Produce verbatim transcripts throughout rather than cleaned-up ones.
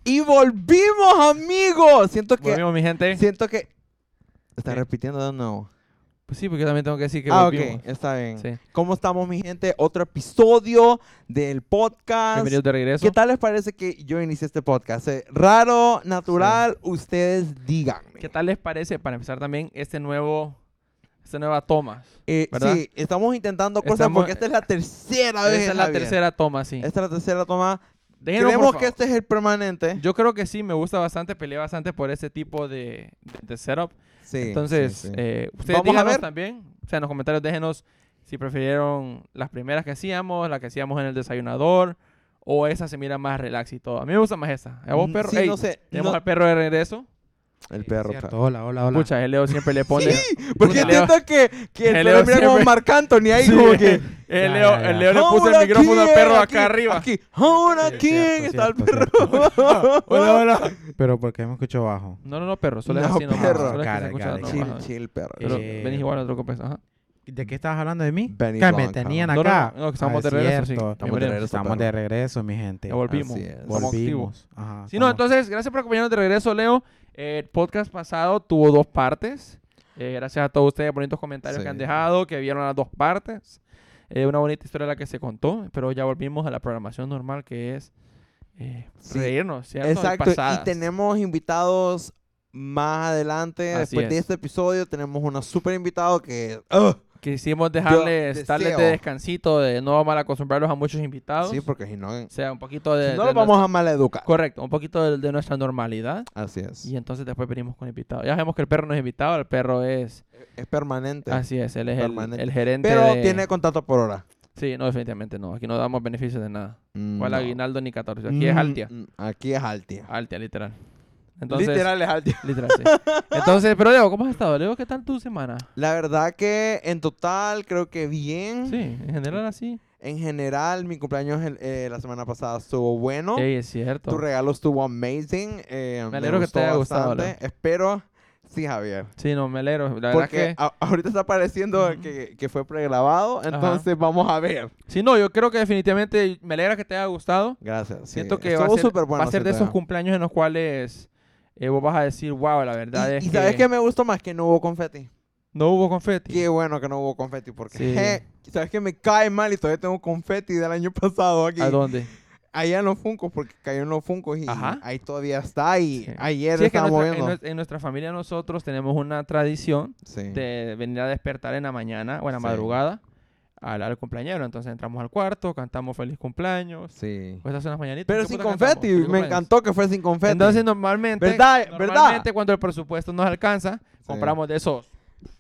Y volvimos, amigos. Siento que... Volvimos, mi gente. Siento que... ¿Estás ¿Qué? repitiendo de nuevo? Pues sí, porque yo también tengo que decir que Ah, volvimos. ok. Está bien. Sí. ¿Cómo estamos, mi gente? Otro episodio del podcast. Bienvenidos de regreso. ¿Qué tal les parece que yo inicié este podcast? Eh, raro, natural, ustedes díganme. ¿Qué tal les parece, para empezar también, este nuevo... Esta nueva toma? Eh, ¿Verdad? sí, estamos intentando cosas Estamos- porque esta es la tercera vez. Esta es la Javier. tercera toma, sí. Esta es la tercera toma. Déjenos, Creemos por que favor. este es el permanente. Yo creo que sí, me gusta bastante, peleé bastante por ese tipo de, de, de setup. Sí. Entonces, sí, sí. eh, ustedes Vamos a díganos ver. también, o sea, en los comentarios déjenos si prefirieron las primeras que hacíamos, las que hacíamos en el desayunador, o esa se mira más relax y todo. A mí me gusta más esa. ¿A vos, Mm, perro? sí, Ey, no sé, tenemos no- al perro de regreso. El perro. Cierto. perro. Hola, hola, hola. Escucha, el Leo siempre le pone... Porque Leo- siento que, que el el perro Leo mira como siempre- Marc Anthony ahí Sí, como que... el Ya, Leo, ya, ya. el Leo le puso "Ahora el micrófono al quién, perro aquí, acá arriba. Aquí, ahora Sí, quién cierto, está el cierto, perro. Hola, hola. Pero ¿por qué me escucho bajo? No, no, no, perro, solo es No, así nomás. perro. Solo es que se Cara, escucha cara, nomás, Chill, ajá. chill, perro. Pero Eh, venís igual, no te preocupes, ajá. ¿De qué estabas hablando de mí? Benny Que me Blanca. tenían No, no, acá. no, no, que estamos Ah, de regreso, sí. cierto. Estamos de regreso, Estamos perro. de regreso, mi gente. Ya volvimos. Así es. Estamos activos. Volvimos. Ajá, Sí, no, estamos- entonces, gracias por acompañarnos de regreso, Leo. Eh, el podcast pasado tuvo dos partes. Eh, gracias a todos ustedes por bonitos comentarios Sí. que han dejado, que vieron las dos partes. Eh, una bonita historia la que se contó, pero ya volvimos a la programación normal que es eh, Sí. reírnos, ¿cierto? Exacto, y Pasadas. tenemos invitados más adelante. Así Después de es. este episodio tenemos un super invitado que... ugh, Quisimos dejarles, Yo darles de deseo. descansito, de no mal acostumbrarlos a muchos invitados. sí, porque si no... O sea, un poquito de... si no de los vamos nuestra- a maleducar. Correcto, un poquito de, de nuestra normalidad. Así es. Y entonces después venimos con invitados. Ya vemos que el perro no es invitado, el perro es... Es permanente. Así es, él es el, Permanente. el gerente Pero de... tiene contrato por hora. Sí, no, definitivamente no. Aquí no damos beneficios de nada. Mm, ¿Cuál no. aguinaldo ni catorce? Aquí es Mm, Altia. mm, Aquí es Altia. Altia, literal. Entonces, Literal es Altia. literal, sí. Entonces, pero Leo, ¿cómo has estado? Leo, ¿qué tal tu semana? La verdad que en total creo que bien. Sí, en general así. En general, mi cumpleaños el- eh, la semana pasada estuvo bueno. Ey, es cierto. Tu regalo estuvo amazing. eh, Me alegro que gustó te haya gustado, bastante. Espero... Sí, Javier. Sí, no, me alegro. La verdad Porque que... a- ahorita está pareciendo Ujú. que, que fue pregrabado. Entonces vamos a ver. Sí, no, yo creo que definitivamente me alegra que te haya gustado. Gracias. sí. Siento que va a, Estuvo ser, súper bueno, va a ser de siento esos yo. cumpleaños en los cuales eh, vos vas a decir, wow, la verdad Y, es y que ¿sabes qué me gustó más? Que no hubo confeti. no hubo confeti. Qué bueno que no hubo confeti. Porque, Sí. je, ¿sabes qué? Me cae mal y todavía tengo confeti del año pasado aquí. ¿A dónde? Allá en los Funcos, porque cayó en los Funcos y Ajá. ahí todavía está. Y Sí. ayer Sí, es que en estábamos nuestra, en viendo. nues- en nuestra familia nosotros tenemos una tradición Sí. de venir a despertar en la mañana o en la Sí. madrugada al, al cumpleañero. Entonces entramos al cuarto, cantamos feliz cumpleaños. Sí. Pues hacen unas mañanitas. Pero ¿qué sin puta confeti. cantamos? Feliz Me cumpleaños. encantó que fue sin confeti. Entonces normalmente, ¿Verdad? normalmente ¿Verdad? cuando el presupuesto nos alcanza, Sí. compramos de esos,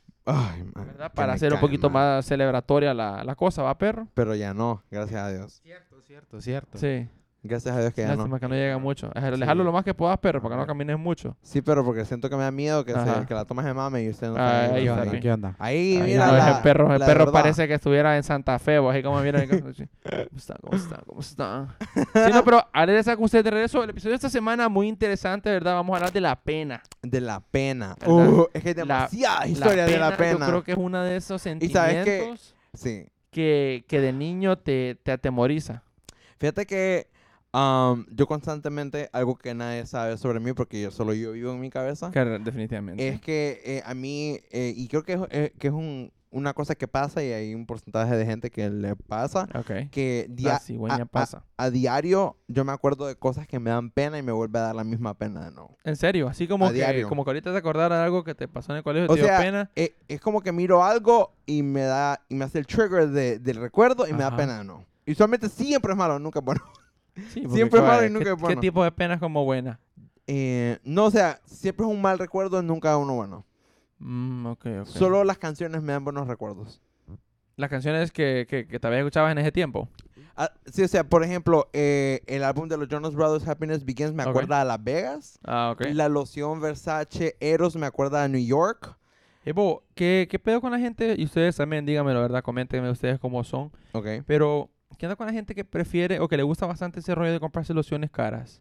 Ay, man, ¿verdad? que Para me hacer un cae poquito mal. más celebratoria la, la cosa, ¿va, perro? Pero ya no, gracias a Dios. Cierto, cierto, cierto. Sí. Gracias a Dios que ya no. Lástima que no llega mucho. Alejarlo lo más que puedas, perro, para que no camines mucho. Sí, pero porque siento que me da miedo que, Ajá. se, que la tomas de mame y usted no Ah, sabe. ahí ¿Qué está, onda? pi. ¿Qué onda? Ahí, Ahí mira no, la, el perro, el la perro verdad. parece que estuviera en Santa Fe, vos, así como miren. así. ¿Cómo está? ¿Cómo está? ¿Cómo está? Sí, no, pero a regresar con ustedes de regreso. El episodio de esta semana muy interesante, ¿verdad? Vamos a hablar de la pena. De la pena. ¿Verdad? Uh, es que hay La- demasiada historia de la pena. Yo creo que es uno de esos sabes sentimientos qué? Sí. que, que de niño te, te atemoriza. Fíjate que um, yo constantemente, algo que nadie sabe sobre mí, porque yo solo yo vivo en mi cabeza, Que definitivamente. es que eh, a mí, eh, y creo que es, eh, que es un, una cosa que pasa y hay un porcentaje de gente que le pasa, Ok. que dia- La cigüeña a- a- pasa. A, diario yo me acuerdo de cosas que me dan pena y me vuelve a dar la misma pena de nuevo. En serio, así como a que, diario. como que ahorita te acordara de algo que te pasó en el colegio y O te dio sea, pena. eh, es como que miro algo y me da y me hace el trigger de- del recuerdo y me Ajá. da pena de nuevo. Y usualmente siempre es malo, nunca es bueno. Sí, porque, siempre es malo y ¿qué- nunca es ¿Qué bueno. tipo de pena es como buena? Eh, no, o sea, siempre es un mal recuerdo, nunca uno bueno. Mm, ok, ok. Solo las canciones me dan buenos recuerdos. Las canciones que, que, que tal vez escuchabas en ese tiempo. Ah, sí, o sea, por ejemplo, eh, el álbum de los Jonas Brothers, Happiness Begins, me Ok. acuerda a Las Vegas. Ah, ok. La loción Versace Eros me acuerda a New York. Evo, ¿qué, ¿qué pedo con la gente? Y ustedes también, díganmelo, ¿verdad? Coméntenme ustedes cómo son. Ok. Pero, ¿qué onda con la gente que prefiere o que le gusta bastante ese rollo de comprarse lociones caras?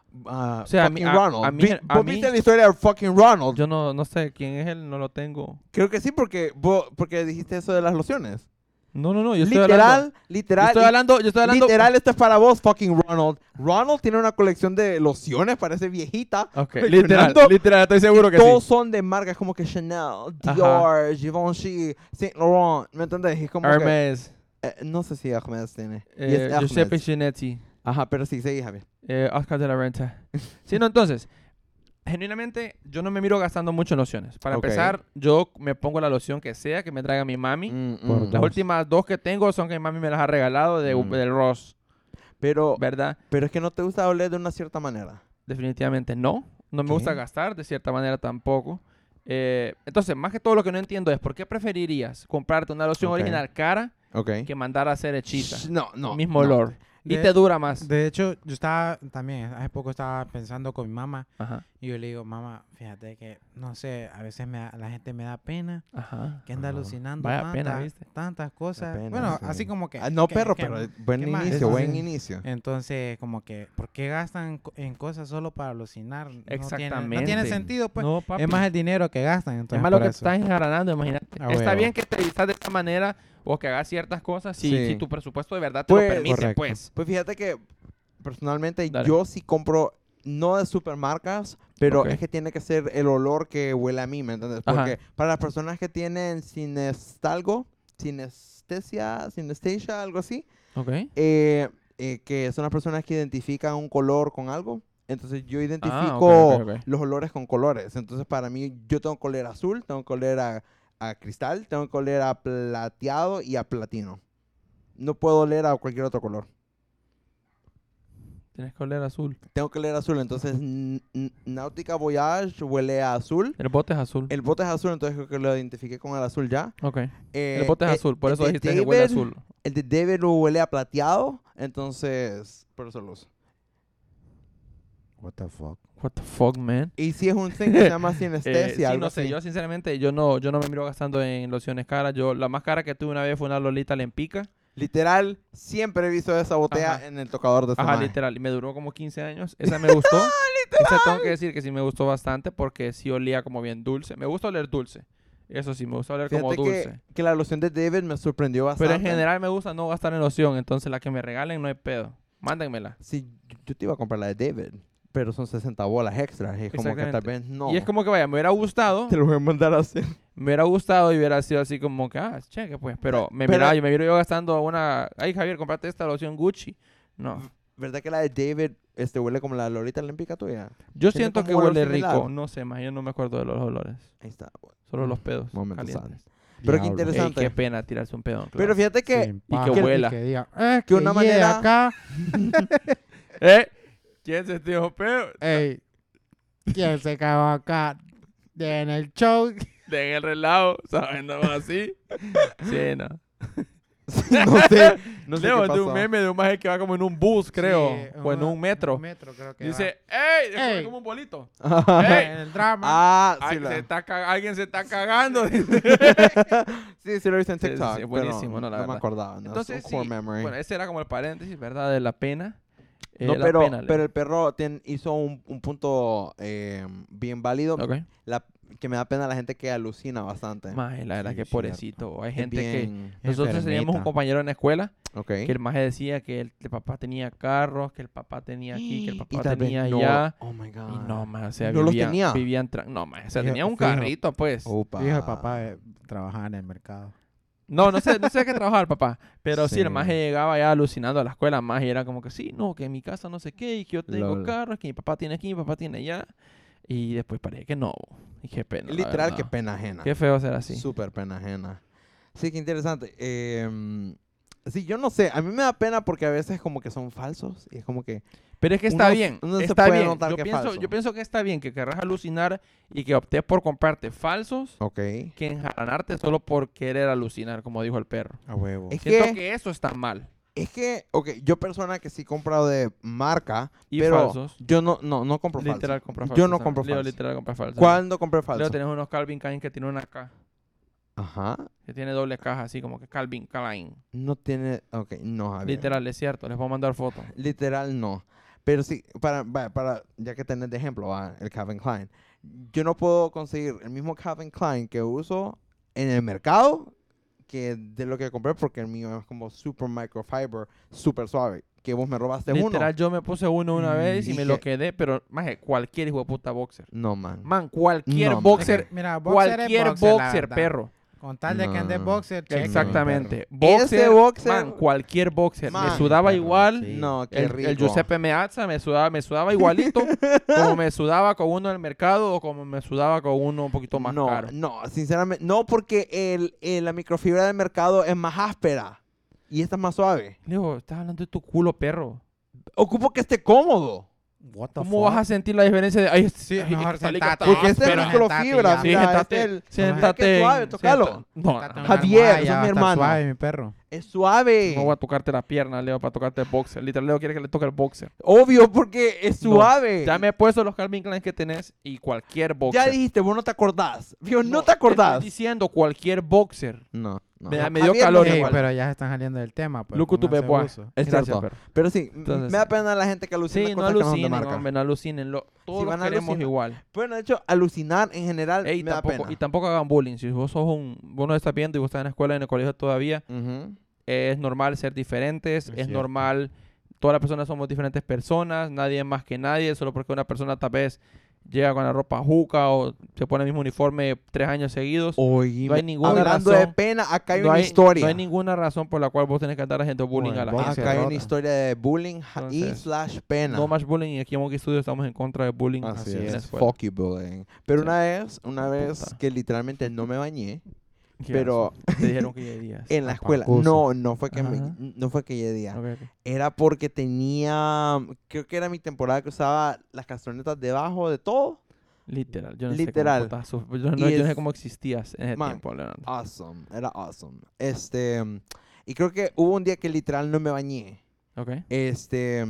Ah, O sea, a fucking mí- a- Ronald. a mí- Vi- a ¿Vos mí- viste la historia de fucking Ronald? Yo no, no sé quién es él, no lo tengo. Creo que sí, porque, vos, porque dijiste eso de las lociones. No, no, no, yo estoy hablando... Literal, literal. Yo estoy li- hablando, yo estoy hablando... Literal, esto es para vos, fucking Ronald. Ronald tiene una colección de lociones, parece viejita. Ok, coleccionando, literal, literal, estoy seguro y que todos sí. son de marcas como que Chanel, Ajá. Dior, Givenchy, Saint Laurent. ¿Me entendés? Es como Hermes, que, eh, no sé si Hermes tiene. Y eh, es Hermes. Giuseppe Ginetti, Ajá, pero sí, seguí, Javier. eh, Oscar de la Renta. Sí, no, entonces... Genuinamente, yo no me miro gastando mucho en lociones. Para Ok. empezar, yo me pongo la loción que sea, que me traiga mi mami. Mm, Por mm. Las dos. últimas dos que tengo son que mi mami me las ha regalado de, Mm. del Ross, Pero, ¿verdad? pero es que no te gusta oler de una cierta manera. Definitivamente no. No me ¿Qué? gusta gastar, de cierta manera tampoco. Eh, entonces, más que todo lo que no entiendo es por qué preferirías comprarte una loción Ok. original cara Ok. que mandar a hacer hechiza. Shh, No, no. Mismo no. olor. Y De- te dura más. De hecho, yo estaba también, hace poco estaba pensando con mi mamá Ajá, y yo le digo, mamá, fíjate que, no sé, a veces me da- la gente me da pena ajá. que anda Ajá. alucinando Vaya tanta- pena, ¿viste? tantas cosas. pena, bueno, sí. así como que... Ah, no, que- perro, que- pero buen ¿qué más? inicio, Eso buen sí. inicio. Entonces, como que, ¿por qué gastan co- en cosas solo para alucinar? No tiene- No tiene, Exactamente. sentido, pues. No, papi. Es más el dinero que gastan, entonces Es más lo por que eso. te estás enjaranando, imagínate. A Está huevo. bien que te vistas de esta manera o que hagas ciertas cosas si, Sí. si tu presupuesto de verdad te Pues- lo permite, Correcto. pues. Pues fíjate que personalmente Dale. yo sí compro, no de supermarcas, pero Ok. es que tiene que ser el olor que huele a mí, ¿me entiendes? Ajá. Porque para las personas que tienen sinestalgo, sinestesia, sinestesia, algo así, Ok. eh, eh, que son las personas que identifican un color con algo. Entonces yo identifico Ah, ok, ok, ok. los olores con colores. Entonces para mí yo tengo que oler a azul, tengo que oler a, a cristal, tengo que oler a plateado y a platino. No puedo oler a cualquier otro color. Tienes que oler azul. Tengo que oler azul. Entonces N- N- Nautica Voyage huele a azul. El bote es azul. El bote es azul, entonces creo que lo identifiqué con el azul ya. Ok. Eh, El bote es eh, azul, por el eso de dijiste que huele David- azul. El de David lo huele a plateado, entonces por eso lo uso. What the fuck. What the fuck, man. Y si es un thing que se llama Eh, sinestesia, sí, algo no sé, así. yo sinceramente yo no, yo no me miro gastando en lociones caras. Yo, la más cara que tuve una vez fue una Lolita Lempica. Literal, siempre he visto esa botella Ajá. en el tocador de ese Ajá, mae. literal. Y me duró como quince años. Esa me gustó. Esa tengo que decir que sí me gustó bastante porque sí olía como bien dulce. Me gusta oler dulce. Eso sí, me gusta oler como Fíjate dulce. que, que la loción de David me sorprendió bastante. Pero en general me gusta no gastar en loción. Entonces la que me regalen no hay pedo. Mándenmela. Sí, yo- yo te iba a comprar la de David, pero son sesenta bolas extras. Y es como que tal Exactamente. vez no. Y es como que vaya, me hubiera gustado. Te lo voy a mandar a hacer. Me hubiera gustado y hubiera sido así como que, ah, cheque pues. Pero me Pero- miraba, yo me miro yo gastando una. Ay, Javier, comprate esta loción Gucci. No. ¿Verdad que la de David este, huele como la Lolita Olímpica tuya? Yo Tiene siento como que un olor huele similar. rico. No sé, más yo no me acuerdo de los olores. Ahí está. bueno. Solo los pedos. Momento calientes. Pero qué Diablo. Ey, interesante. qué pena tirarse un pedón. Pero fíjate que Sin y que paja, huela. Que diga, eh, Que una llegue manera- acá. ¿Eh? ¿Quién se tiró pedo? Ey, ¿quién se cagó acá? De en el show. De en el relajo, ¿sabes? No así. Sí, no. no sé, no sé Leo, qué es de un pasó. meme de un maje que va como en un bus, creo. Sí, o en un metro. Un metro, creo que Dice, ¡ey! Es Ey. como un bolito. va. ¡Ey! En el drama. Ah, sí, Ay, la- se está ca- alguien se está cagando. sí, sí lo hice en Sí, sí, TikTok. sí, pero buenísimo, no, la me verdad. acordaba. No, Entonces, es un core sí, memory. bueno, ese era como el paréntesis, ¿verdad? De la pena. Eh, no, la pero, pena, Leo. pero el perro tien- hizo un, un punto eh, bien válido. Ok. La, que me da pena la gente que alucina bastante. Maje, la verdad Sí, que cierto. pobrecito. Hay Es gente que... bien- Nosotros teníamos un Enfermita. compañero en la escuela Ok. que el maje decía que el, el papá tenía carros, que el papá tenía aquí, que el Y papá tal vez tenía no- allá. Oh my God. Y no, maje, o sea, ¿No los vivía- tenía? vivían... tra- No, maje, o sea, Fijo- tenía un fijo. carrito, pues. Opa. Dijo el papá eh, trabajaba en el mercado. No, no sé, no sé qué trabajaba el papá. Pero sí, el Sí. maje llegaba ya alucinando a la escuela, más y era como que sí, no, que en mi casa no sé qué, y que yo tengo Lol. carros, que mi papá tiene aquí, mi papá tiene allá. Y después parece que no. Y qué pena. la Literal, verdad. qué pena ajena. Qué feo ser así. Súper pena ajena. Sí, qué interesante. Eh, sí, yo no sé. A mí me da pena porque a veces como que son falsos. Y es como que... Pero es que está Uno- bien, uno se está puede bien. notar Yo que es pienso, falso. yo pienso que está bien que querrás alucinar y que optes por comprarte falsos Ok. que enjaranarte solo por querer alucinar, como dijo el perro. A huevo. Es Siento que- que eso está mal. Es que, ok, yo persona que sí he comprado de marca, Y pero falsos. yo no, no, no compro falsos. Literal compra falsos. Yo no también. compro Leo, falsos. literal compra falsos. ¿Cuándo compré falso? Leo, tenés unos Calvin Klein que tiene una K. Ajá. Que tiene doble caja, así como que Calvin Klein. No tiene... Ok, no, Javier. Literal, es cierto. Les voy a mandar fotos. Literal, no. Pero sí, para, va, para, ya que tenés de ejemplo, va, el Calvin Klein. Yo no puedo conseguir el mismo Calvin Klein que uso en el mercado que de lo que compré, porque el mío es como super microfiber, super suave. Que vos me robaste Literal, uno. yo me puse uno una Mm, vez y me lo dije- quedé, pero, maje, cualquier hijo de puta boxer. No, man. Man, cualquier No, man. boxer, Mira, boxer es cualquier boxer, la boxer, verdad. perro. Con tal de que ande No. boxer, cheque, Exactamente. perro. Boxer, Ese boxer- man, cualquier boxer. me Man, sudaba perro, igual. sí. No, qué El, rico. el Giuseppe Meazza me sudaba, me sudaba igualito como me sudaba con uno del mercado o como me sudaba con uno un poquito más no, caro. no, sinceramente, no, porque el, el- la microfibra del mercado es más áspera y esta es más suave. Leo, estás hablando de tu culo, perro. Ocupo que esté cómodo. What the ¿Cómo fuck? vas a sentir la diferencia de... Ay, Sí, ay, mejor esta liga sentate. está Porque este es áspera. pero microfibra, sentate Sí, mira, siéntate, este es el- siéntate. Mira que suave, siéntate. tocalo. No, Siéntate no, en no. una Javier, almohada, sos ya va mi a estar hermano. suave, mi perro. Es suave. No voy a tocarte la pierna, Leo, para tocarte el boxer. Literal, Leo quiere que le toque el boxer. Obvio, porque es No, suave. Ya me he puesto los Calvin Klein que tenés y cualquier boxer. Ya dijiste, vos no te acordás. Vio, no, te Estoy acordás. diciendo cualquier boxer. No, no. Me da- me dio Javier calor no se Ey, igual. acuerda. pero ya se están saliendo del tema. Pues, Luco, tu pónganse beboa. buzo. Es Gracias, cierto. perro. Pero sí, m- Entonces- me da pena la gente que alucina Sí, no cosas que no son de alucinen, marca. hombre, no alucinen. Lo- todos Si los van a queremos alucinar- igual. Bueno, de hecho, alucinar en general Ey, me da tampoco, pena. y tampoco hagan bullying. Si vos sos un... Vos no estás viendo y vos estás en la escuela y en el colegio todavía, Ujú. es normal ser diferentes. Es Es, cierto. normal... Todas las personas somos diferentes personas. Nadie es más que nadie. Solo porque una persona tal vez llega con la ropa juca o se pone el mismo uniforme tres años seguidos. Oíme, No hay ninguna hablando de razón. pena, acá hay no, una hay, historia. no hay ninguna razón por la cual vos tenés que andar haciendo bullying Bueno, a la boxer, gente. Acá hay rota. una historia de bullying ja- y Entonces, slash pena. No más bullying y aquí en Monkey Studio estamos en contra de bullying. Así en la es. escuela. Fuck you, bullying. Pero Sí. una vez, una Hijo de vez puta. que literalmente no me bañé Qué pero- asco. Te dijeron que ya hay días. en la escuela. Apacuso. No, no fue que me- Ajá. no fue que ese día. Ok, ok. Era porque tenía, creo que era mi temporada que usaba las castronetas debajo de todo. Literal. Yo no Literal. sé cómo, putas suf- yo no, Y yo no sé es- cómo existías en ese Man, tiempo, Leonardo. Awesome, era awesome. Este, y creo que hubo un día que literal no me bañé. Ok. Este,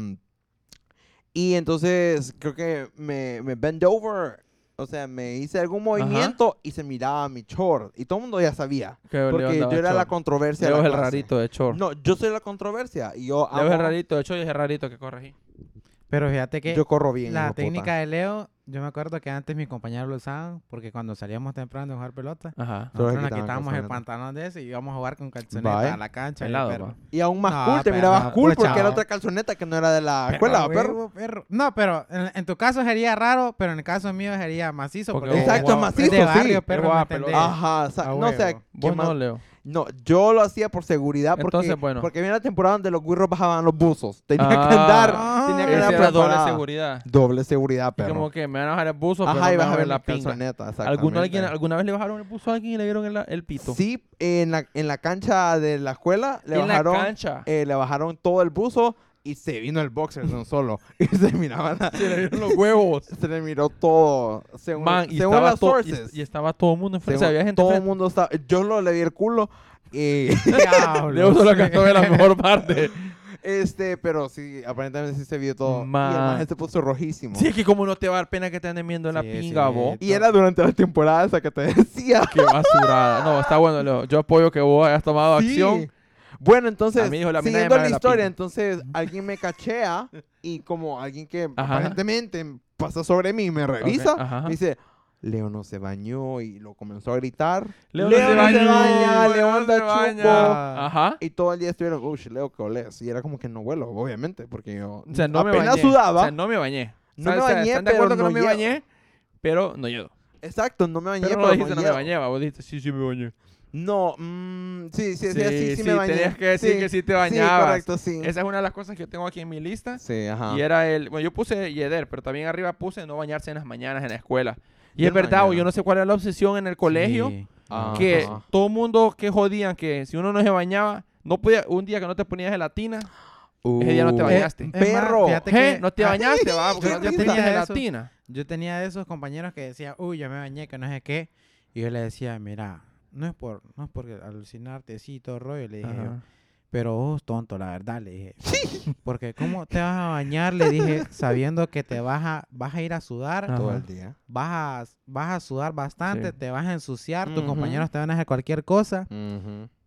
y entonces creo que me, me bend over, o sea, me hice algún movimiento y se miraba mi short. Y todo el mundo ya sabía. Que Leo Porque andaba yo era la chor. controversia de Leo la es el clase. rarito de chor. No, yo soy la controversia. Y yo Leo es el amo- rarito de chor y es el rarito que corregí. Pero fíjate que Yo corro bien. hijo la de técnica puta. de Leo, yo me acuerdo que antes mis compañeros lo usaban porque cuando salíamos temprano de jugar pelota, Ajá. Solo nosotros le nos quitaban quitábamos el calzoneta. pantalón de ese y íbamos a jugar con calzoneta Vaya. a la cancha. Pelado, perro. va. Y aún más No, cool, te pero mirabas no, cool pucha, porque era va. otra calzoneta que no era de la Perro, escuela, huevo, perro. perro. No, pero en, en tu caso sería raro, pero en el caso mío sería macizo. Porque Porque, vos Exacto, jugabas- macizo, de barrio, sí. perro, Jugaba ¿me entendés? pelota. Ajá, o sea, A no sé. huevo. ¿qué Vos más? no, Leo. No, yo lo hacía por seguridad porque, Entonces, bueno. porque viene la temporada donde los guirros bajaban los buzos. Tenía que Ah, andar, tenía que Esa andar era doble preparada. seguridad. Doble seguridad, Es perro. como que me van a bajar el buzo, pero Ajá, no y me van a bajar ver la la pinga. calzoneta, ¿Alguno, exactamente. alguien, ¿Alguna vez le bajaron el buzo a alguien y le dieron el, el pito? Sí, en la, en la cancha de la escuela le en bajaron, la cancha. eh, le bajaron todo el buzo y se vino el boxer de un solo. Y se miraban la- Se le dieron los huevos. se le miró todo. Según, Man, y según estaba, las to- y, sources. y estaba todo el mundo enfrente. según- O sea, había gente todo el enfrente. mundo estaba. Yo lo le vi el culo. Y Diablo, Leo solo sí. alcanzó a ver la mejor parte. este, pero sí, aparentemente sí se vio todo. Y Man. el maje se puso rojísimo. Sí, es que como no te va a dar pena que te anden viendo en la Sí, pinga, sí. vos. Y era durante la temporada esa que te decía. Qué basurada. No, está bueno, Leo. Yo apoyo que vos hayas tomado Sí. acción. Bueno, entonces, A mí, hijo, la- a mí nadie siguiendo me la da la historia, pinga. entonces alguien me cachea y como alguien que Ajá. aparentemente pasa sobre mí, me revisa, Ok, ajá. me dice, Leo no se bañó y lo comenzó a gritar. Leo, Leo no se no se baña, baña, Leo Leo no anda se baña. chupo. Ajá. Y todo el día estuvieron, uy, Leo, ¿qué olés? Y era como que no huelo, obviamente, porque yo O sea, no me apenas bañé. sudaba. O sea, no me bañé. No O sea, me o sea, bañé, ¿están de pero acuerdo que no no me llevo. bañé? Pero no llevo. Exacto, no me bañé, Pero no pero dijiste no me llevo. bañé, va. Vos dijiste sí, sí me bañé. No, mm, sí, sí, sí, Sí, sí, sí, sí, me bañé. tenías que decir que sí te bañabas. Sí, correcto, sí. Esa es una de las cosas que yo tengo aquí en mi lista. Sí, ajá. Y era el... Bueno, yo puse Yeder, pero también arriba puse no bañarse en las mañanas en la escuela. Y Yo es no verdad, o bañaba. yo no sé cuál era la obsesión en el colegio. Sí. Ah, Que ajá. todo el mundo que jodían que si uno no se bañaba, no podía, un día que no te ponías gelatina, ese día no te Uh, bañaste. Es más, Perro. fíjate ¿eh? que- No te ah, bañaste, va, porque qué no te risa. ponías Eso. gelatina. Yo tenía de esos compañeros que decían, uy, yo me bañé, que no sé qué. Y yo le decía, mira, no es por, no es por alucinarte, sí, todo rollo. Le dije yo, Ajá. pero vos tonto, la verdad, le dije. Porque ¿cómo te vas a bañar? Le dije, sabiendo que te vas a, vas a ir a sudar, Ajá. todo el día. vas a, vas a sudar bastante, Sí. te vas a ensuciar, tus Ujú. compañeros te van a hacer cualquier cosa. Ujú.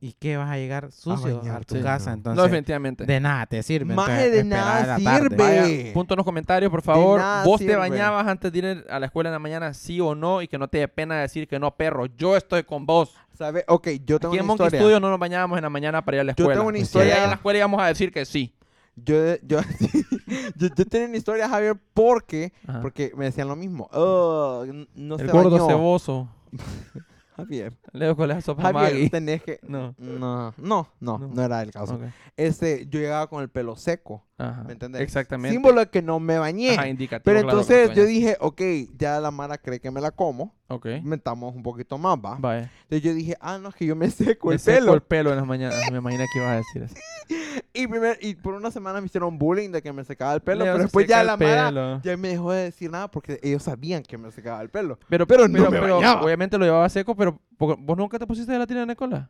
¿y qué vas a llegar sucio a, bañarte, tu casa? no. Entonces, No, definitivamente. de nada te sirve. Maje, entonces, de esperar nada a la tarde. sirve. Vaya, punto en los comentarios, por favor. nada ¿Vos te sirve. bañabas antes de ir a la escuela en la mañana, sí o no? Y que no te dé pena decir que no, perro. Yo estoy con vos. ¿Sabe? Ok, yo tengo Aquí en una Monkey historia. Studio no nos bañábamos en la mañana para ir a la Yo escuela. tengo una Y historia- allá en la escuela íbamos a decir que sí. Yo, yo, yo, yo tenía una historia, Javier, porque, Ajá. porque me decían lo mismo. Oh, n- no El se gordo bañó. ceboso. Javier, Leo con la sopa Javier, Maggi. tenés que... No. No, no, no, No. no era el caso. Ok. Este, yo llegaba con el pelo seco, Ajá. ¿me entendés? Exactamente. Símbolo de que no me bañé. Ajá, indicativo, Pero claro, entonces que yo te dije, ok, ya la Mara cree que me la como, Ok. mentamos un poquito más, va. Vaya. Entonces yo dije, ah, no, es que yo me seco Me el seco pelo. el pelo en las mañanas. Me imaginé que ibas a decir eso. Y, primer, y por una semana me hicieron bullying de que me secaba el pelo, Leo pero se después seca ya el la Mara pelo. ya me dejó de decir nada porque ellos sabían que me secaba el pelo. Pero, Pero pero, no me pero bañaba. obviamente lo llevaba seco, pero porque- ¿vos nunca te pusiste gelatina en la escuela?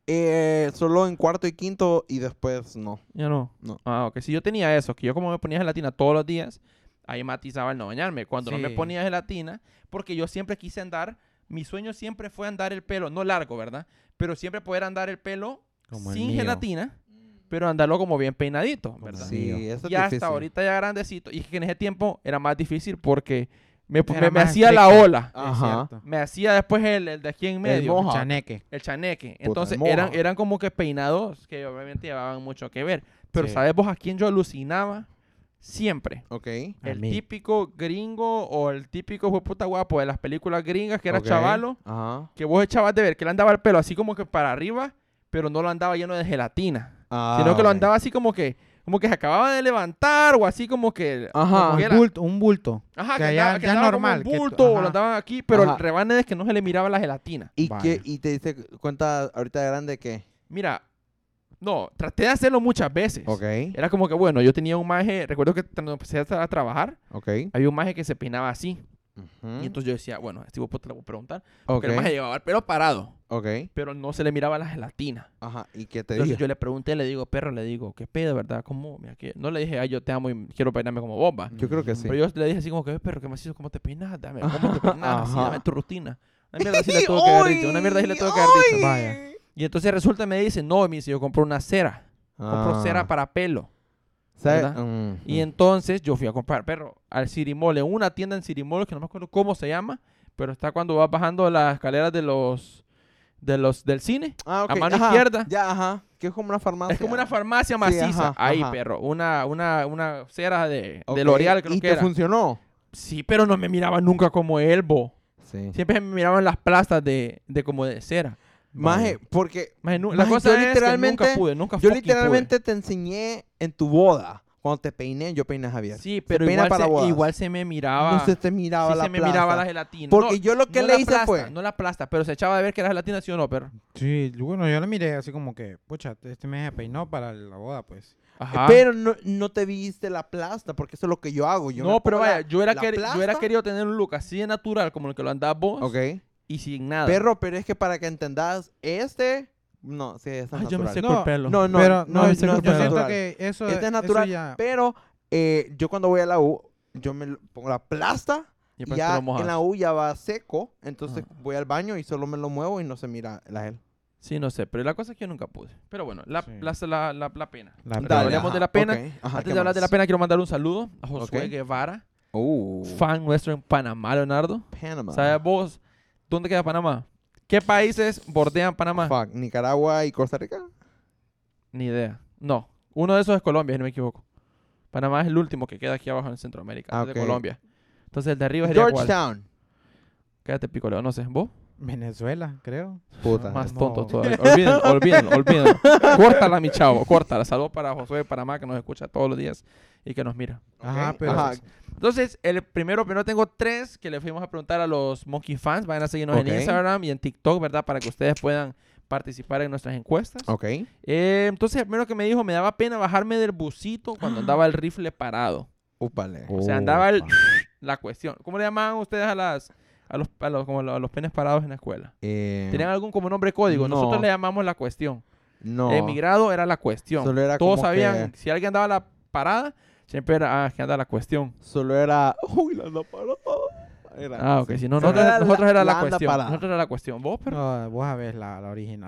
Eh, solo en cuarto y quinto y después no. Ya no. No. Ah, ok. Si yo tenía eso, que yo como me ponía gelatina todos los días, ahí matizaba el no bañarme. Cuando no me Sí. ponía gelatina, porque yo siempre quise andar, mi sueño siempre fue andar el pelo, no largo, ¿verdad? Pero siempre poder andar el pelo Como el sin mío. gelatina, pero andarlo como bien peinadito, ¿verdad? Sí, Sí, eso es Y hasta difícil. ahorita ya grandecito. Y es que en ese tiempo era más difícil porque me, Era me, me más hacía la estricto. ola. Es Ajá. cierto. Me hacía después el, el de aquí en medio. moja. Chaneque. El chaneque. Puta, Entonces el eran, moja. eran como que peinados que obviamente llevaban mucho que ver. Pero Sí. ¿sabes vos a quién yo alucinaba? Siempre. Ok. A El mí. típico gringo o el típico fue puta guapo de las películas gringas que era ok, chavalo, Ajá. que vos echabas de ver que él andaba el pelo así como que para arriba, pero no lo andaba lleno de gelatina, Ah, sino que lo ok. andaba así como que como que se acababa de levantar o así como que Ajá. como que Un era- bulto, un bulto. ajá, que que, ya- andaba, que ya andaba normal, como que un tú- bulto o ajá. lo andaban aquí, pero Ajá. el rebane es que no se le miraba la gelatina. ¿Y, Vaya. qué, ¿Y te diste cuenta ahorita de grande que? Mira, no, traté de hacerlo muchas veces. Ok. Era como que, bueno, yo tenía un maje, recuerdo que cuando empecé a trabajar, Ok. había un maje que se peinaba así. Ujú, Y entonces yo decía, bueno, este tipo te lo voy a preguntar. ok. Porque el maje llevaba el pelo parado, Ok. pero no se le miraba la gelatina. Ajá. ¿Y qué te Entonces dijo? yo le pregunté, le digo, perro, le digo, ¿qué pedo, verdad? ¿Cómo? Mira, que... No le dije, ay, yo te amo y quiero peinarme como vos, va. Yo creo que sí. Pero yo le dije así como que, perro, ¿qué macizo? ¿Cómo te peinas? Dame, ¿cómo te peinas? Así, Ajá. dame tu rutina. Una mierda así le tuve que haber dicho. Una mierda así le tuve que haber ¡Ay! dicho. Vaya. Y entonces resulta, me dice, no, me dice, yo compro una cera. Compro Ah. cera para pelo. ¿Sabe? ¿verdad? Mm, Y mm. entonces yo fui a comprar, perro, al Cirimol, en una tienda en Cirimol, que no me acuerdo cómo se llama, pero está cuando vas bajando las escaleras de los, de los del cine. Ah, ok. a mano Ajá. izquierda. Ya, ajá. Que es como una farmacia. Es como una farmacia maciza. ajá, Ahí, ajá. perro. Una, una, una cera de, Ok, de L'Oreal, creo ¿Y que te era. funcionó? Sí, pero no me miraba nunca como él, bo. Sí. Siempre me miraban las plastas de, de como de cera. Maje, porque Maje, nu- la Maje, cosa yo es que literalmente- nunca pude, nunca yo fucking literalmente te enseñé en tu boda. Cuando te peiné, yo peiné a Javier. pude. Sí, Se pero peina igual para se, bodas. igual se me miraba. No se te miraba sí la se me plaza. miraba la gelatina. Porque No, yo lo que no le la hice plasta, fue... No la plasta, pero se echaba de ver que era gelatina, ¿sí o no, perro? Sí, bueno, yo le miré así como que, pucha, este me peinó para la boda, pues. Ajá. Pero no, no te viste la plasta, porque eso es lo que yo hago. Yo me no, pero pongo la- vaya, yo era, la queri- yo era plasta. querido tener un look así de natural como el que lo andabas vos Ok. y sin nada. Perro, pero es que para que entendas, este... No, sí, este es Ay, yo me natural. seco No, el pelo. No, no, pero no, no, es- yo, no yo es siento natural. que eso, Este es eso natural, ya... pero eh, yo cuando voy a la U, yo me lo- pongo la plasta Y y después te ya lo mojas. en la U ya va seco, entonces Ah. voy al baño y solo me lo muevo y no se mira la gel. Sí, no sé, pero la cosa es que yo nunca pude. Pero bueno, la, Sí. la, la, la, la pena. La Pero pena. hablemos ajá, de la pena. ok, ajá, Antes ¿qué de hablar de la más? pena, quiero mandar un saludo a Josué Ok. Guevara, Uh, fan nuestro en Panamá, Leonardo. Panamá. ¿Sabes vos dónde queda Panamá? ¿Qué países bordean Panamá? Fuck, Nicaragua y Costa Rica. Ni idea. No, uno de esos es Colombia, si no me equivoco. Panamá es el último que queda aquí abajo en Centroamérica, Ah, antes de ok. Colombia. Entonces el de arriba sería cuál. Georgetown. Quédate picoleo, no sé. ¿Vos? Venezuela, creo. Puta. Más no. tonto todavía. Olvídenlo, olvídenlo, olvídenlo. Córtala, mi chavo, córtala. Saludos para Josué de Panamá, que nos escucha todos los días y que nos mira. Ajá, Ok, pero... ajá. Entonces, el primero, primero tengo tres que le fuimos a preguntar a los Monkey fans. Vayan a seguirnos Ok. en Instagram y en TikTok, ¿verdad? Para que ustedes puedan participar en nuestras encuestas. Ok. Eh, entonces, el primero que me dijo, me daba pena bajarme del busito cuando andaba el rifle parado. Úpale. O sea, andaba el- Opa. La cuestión. ¿Cómo le llamaban ustedes a las a los, a los, como a los penes parados en la escuela? Eh, ¿Tenían algún como nombre código? no. Nosotros le llamamos la cuestión. no. Emigrado era la cuestión. Solo era Todos como sabían, que- si alguien andaba la parada, siempre era, ah, que anda la cuestión. Solo era... Uy, la anda parada. Era- Ah, ok. sí. Si no, Solo nosotros, nosotros era la, anda cuestión. parada. Nosotros era la cuestión. ¿Vos, pero? No, vos sabés la, la original.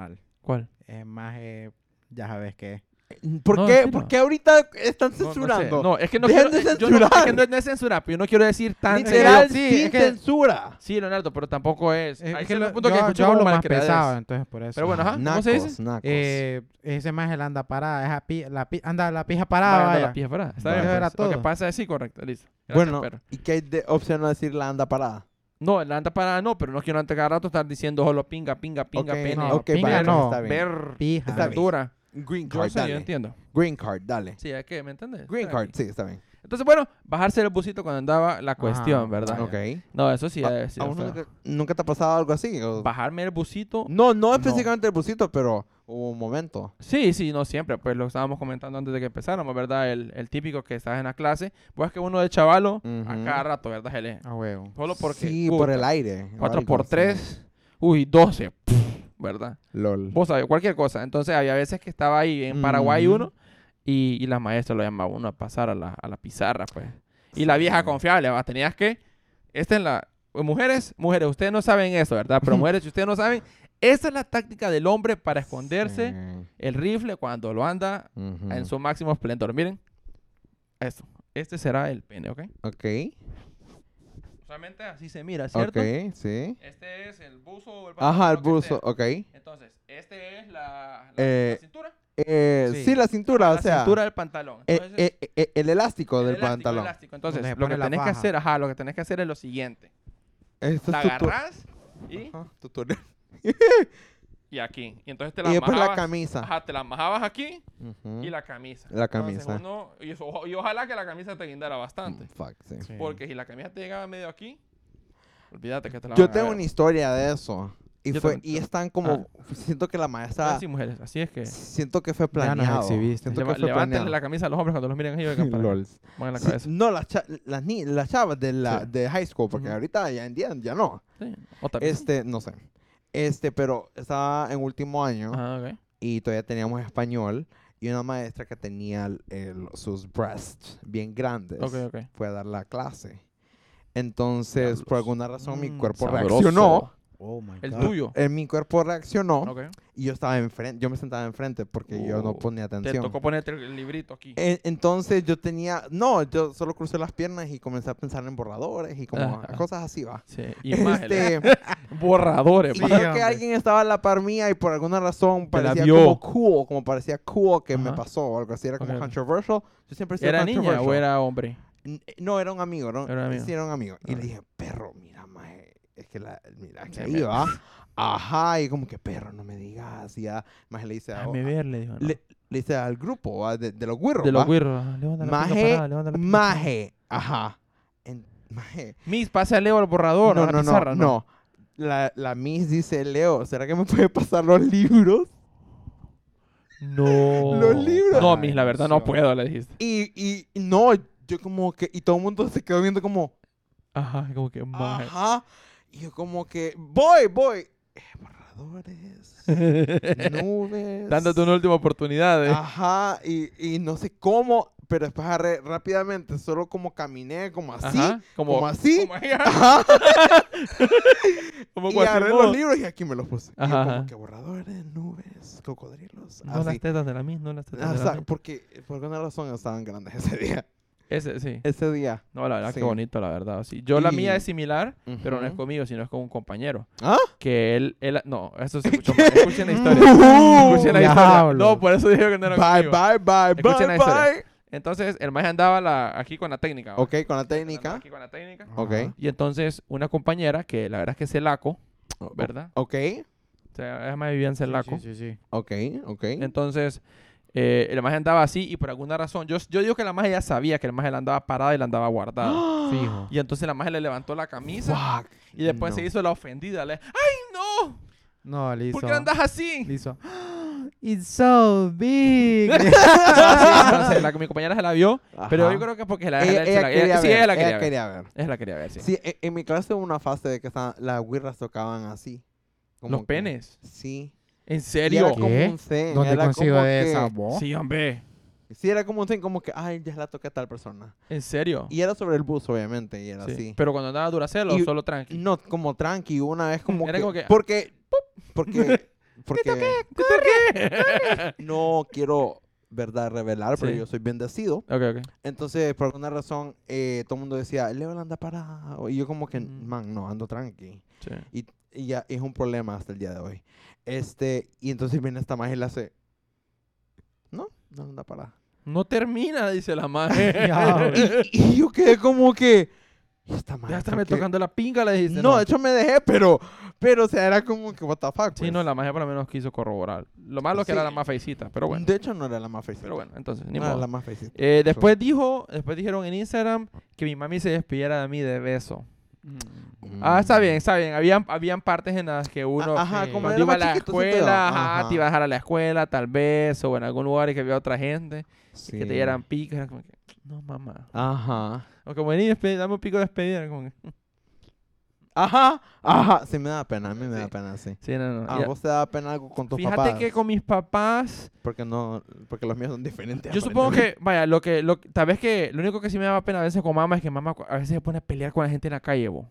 ¿Cuál? Es más, eh, ya sabes que... ¿Por No, qué? sí, ¿Por no. qué ahorita están No, no sé. censurando? No, es que no Dejen quiero... de eh, yo no- censurar. es que no, no es censurar, pero yo no quiero decir tan... Literal, sí, sin es que- censura. Sí, Leonardo, pero tampoco es... Es Hay que cierto lo- punto yo, que escucho yo como hablo más malcriadez. pesado, entonces por eso. Pero bueno, ajá. ¿cómo Nacos, se dice? nacos. Eh, ese más él anda parada, esa pi- la pi- anda la pija Vaya, parada, anda vaya. la pija parada. Está Vaya. bien, Eso era pues. Lo que todo. pasa es sí, correcto, listo. Gracias, Bueno, perro. ¿y qué hay de opción a decir la anda parada? No, la anda parada no, pero no quiero antes cada rato estar diciendo solo pinga, pinga, pinga, Ok, pene, no, ok, pinga vaya, no. está bien. ver, Pija. Está bien. altura. Green Yo card, sé, yo dale. entiendo. Green card, dale. Sí, es que, ¿me entiendes? Green Está card, bien. sí, está bien. Entonces, bueno, bajarse el busito cuando andaba la cuestión, Ah, ¿verdad? vaya. Ok. No, eso sí, ¿A, es sí, a es uno feo. nunca, nunca te ha pasado algo así? o- Bajarme el busito. No, no específicamente el busito, pero hubo un momento. Sí, sí, no siempre. Pues lo estábamos comentando antes de que empezáramos, ¿verdad? El, el típico que estás en la clase. Pues que uno de chavalo, a Ujú. cada rato, ¿verdad? Se lee. A huevo. Solo porque. Sí, puta, por el aire. cuatro algo por así. tres. Uy, doce. puf, ¿Verdad? LOL. Vos sabés, cualquier cosa. Entonces había veces que estaba ahí en Paraguay Ujú. uno y, y la maestra lo llamaba a uno a pasar a la, a la pizarra, pues. Y la vieja Sí. confiable, ¿va? Tenías que... Esta es la... Mujeres, mujeres, ustedes no saben eso, ¿verdad? Pero mujeres, si ustedes no saben, esta es la táctica del hombre para esconderse Sí. el rifle cuando lo anda Ujú. en su máximo esplendor. Miren, esto. Este será el pene, ¿ok? Ok. Usualmente así se mira, ¿cierto? Ok, sí. Este es el buzo o el Ajá, el pantalón, lo que buzo, sea. ok. Entonces, este es la, la- Eh, la cintura. Eh, sí. Sí. la cintura, la o sea, cintura del pantalón. eh, Entonces, eh, eh, el elástico el del elástico, el pantalón. elástico. Entonces, Donde se lo que pone la tenés que faja. hacer, ajá, lo que tenés que hacer es lo siguiente. Esto La es tutu- agarrás y, Ajá, tutorial. y aquí. Y entonces te Y la después la majabas- camisa. Ajá, te la majabas aquí Ujú. y la camisa. La Entonces, camisa. uno- y, eso- y ojalá que la camisa te guindara bastante. Mm, Fuck, sí. Sí. Porque si la camisa te llegaba medio aquí, olvídate que te la Yo van a tengo ver. una historia de eso. Y Yo fue también y tengo. están como siento que la Ah, maestra sí, mujeres, así es que siento que fue Ya nos planeado. exhibiste. Siento leva- que fue levántenle planeado. la camisa a los hombres cuando los miren ahí, oigan, para Lol. pongan la Sí, cabeza. no, las, cha- las, ni- las chavas de la Sí. de high school, porque Ujú. ahorita ya en día ya no. Sí, o tal vez. Este, no sé. Este, pero estaba en último año Ajá, ok. y todavía teníamos español y una maestra que tenía el- el- sus breasts bien grandes Ok, ok. fue a dar la clase. Entonces, Diablos. por alguna razón, mi Mm, cuerpo sabroso. reaccionó. Oh my El God. tuyo. Eh, mi cuerpo reaccionó Ok. y yo estaba enfrente, yo me sentaba enfrente porque yo no Oh, ponía Te atención. tocó ponerte el librito aquí. En- entonces yo tenía, no, yo solo crucé las piernas y comencé a pensar en borradores y como Ajá. cosas así, va. Sí, imágenes. Este, Borradores. y pa. Sí, creo que hombre. alguien estaba a la par mía y por alguna razón Te la parecía vio. como cool, como parecía cool que me Ajá. pasó o algo así, era como Ok. controversial. Yo siempre he sido ¿Era niña o controversial. era hombre? N- No, era un amigo, ¿no? Era un amigo. Sí, era un amigo. Y Ok. le dije, perro, mira, maje, es que la, mira, que Se ahí me- va. Ajá, y como que, perro, no me digas. Y ya, maje le dice, a- Déjame ver, le dijo. ¿no? le, le dice al grupo, ¿va? De, de los güirros, De los ¿va? güirros. ajá, levanta la pinga Maje, parada, levanta la pinga maje, ajá. En- maje. parada. Miss, pase a Leo al borrador, No, a la no, pizarra, no, no. La, la Miss dice, Leo, ¿será que me puede pasar los libros? No. Los libros. No, Miss, la verdad no Ay, puedo, le dijiste. Y, y, y no, yo como que, y todo el mundo se quedó viendo como, Ajá, como que maje. ajá. Y yo como que, voy, voy. Eh, borradores, nubes. Dándote una última oportunidad. eh. Ajá, y, y no sé cómo, pero después agarré rápidamente, solo como caminé, como así, Ajá, como, como así. Como, ella, Ajá, como y agarré Quasimodo. los libros y aquí me los puse. Y yo Ajá, como ajá. que borradores, nubes, cocodrilos, No las así. tetas de la Miss, no las tetas Ah, de o la sea, Miss. porque por alguna razón estaban grandes ese día. Ese, sí. Ese día. No, la verdad, Sí. qué bonito, la verdad. Sí. Yo, la Y- mía es similar, pero no es Ujú. conmigo, sino es con un compañero. ¿Ah? Que él, él no, eso se escuchó mal. Escuchen la historia. Uh, Escuchen la diablo. historia. No, por eso dije que no era Bye, conmigo. bye, bye, Escuchen la bye, historia. bye. Entonces, el maje andaba la, aquí con la técnica. ¿va? Ok, con la Andaba técnica. Aquí con la técnica. Ok. Ajá. Y entonces, una compañera, que la verdad es que es Celaco, ¿verdad? Ok, O sea, ella me vivía en Celaco. Sí, sí, sí. ok, ok. Entonces, eh, el maje andaba así y por alguna razón, yo, yo digo que la maje ya sabía que el maje la andaba parada y la andaba guardada. Fijo. Y entonces la maje le levantó la camisa Fuck. y después No. se hizo la ofendida. Le, ¡ay, no! No, le hizo. ¿Por qué andas así? Le hizo. It's so big. Sí, no sé, la, mi compañera se la vio, pero Ajá. yo creo que porque la, Ella, se ella la- quería sí, ver. ella la quería, ella ver. quería ver. Ella la quería ver, sí. Sí, en, en mi clase hubo una fase de que estaban- las guirras tocaban así. como Los que- penes. Sí. ¿En Y serio? era como ¿Qué? un zen. ¿Dónde era consigo como de que- esa voz? Sí, hombre. Sí, era como un zen, como que, ay, ya la toqué a tal persona. ¿En serio? Y era sobre el bus, obviamente, y era Sí. así. Pero cuando andaba Duracell o Y- solo tranqui. No, como tranqui, una vez como Era que... como que- Porque... Porque... porque ¡Corre! no quiero, verdad, revelar, pero Sí. yo soy bendecido. Ok, ok. Entonces, por alguna razón, eh, todo el mundo decía, Leo anda parado. Y yo como que, Mm. man, no, ando tranqui. Sí. Y, y ya es un problema hasta el día de hoy. Este, y entonces viene esta magia y le hace, no, no anda parada. No termina, dice la madre. Ya, y, y yo quedé como que, "¿Y esta magia Ya está por me qué?". tocando la pinga, le dijiste. No, de hecho me dejé, pero, pero, o sea, era como que, what the fuck, Sí, pues. no, la magia por lo menos quiso corroborar. Lo malo es que Sí. era la más feicita, pero bueno. De hecho, no era la más feicita. Pero bueno, entonces, ni no era modo. la más feicita. Eh, después dijo, después dijeron en Instagram que mi mami se despidiera de mí de beso. Mm. Ah, está bien, está bien. Habían, habían partes en las que uno, A- ajá, sí. como cuando era iba a más la chiquito, sí te escuela, daba. ajá, Ajá. te iba a dejar a la escuela, tal vez, o en algún lugar y que había otra gente, y Sí. que te dieran picos, era como que, no, mamá. Ajá. O como vení, despe- dame un pico de despedida, era como que, Ajá. Ajá. Sí me da pena, a mí me Sí. da pena, sí. sí, no, no. ¿A Ya. vos te da pena algo con tus Fíjate papás? que con mis papás, Porque no, porque los míos son diferentes. yo supongo aparentemente. que, vaya, lo que, lo, tal vez que, lo único que sí me daba pena a veces con mamá es que mamá cu- a veces se pone a pelear con la gente en la calle, bo.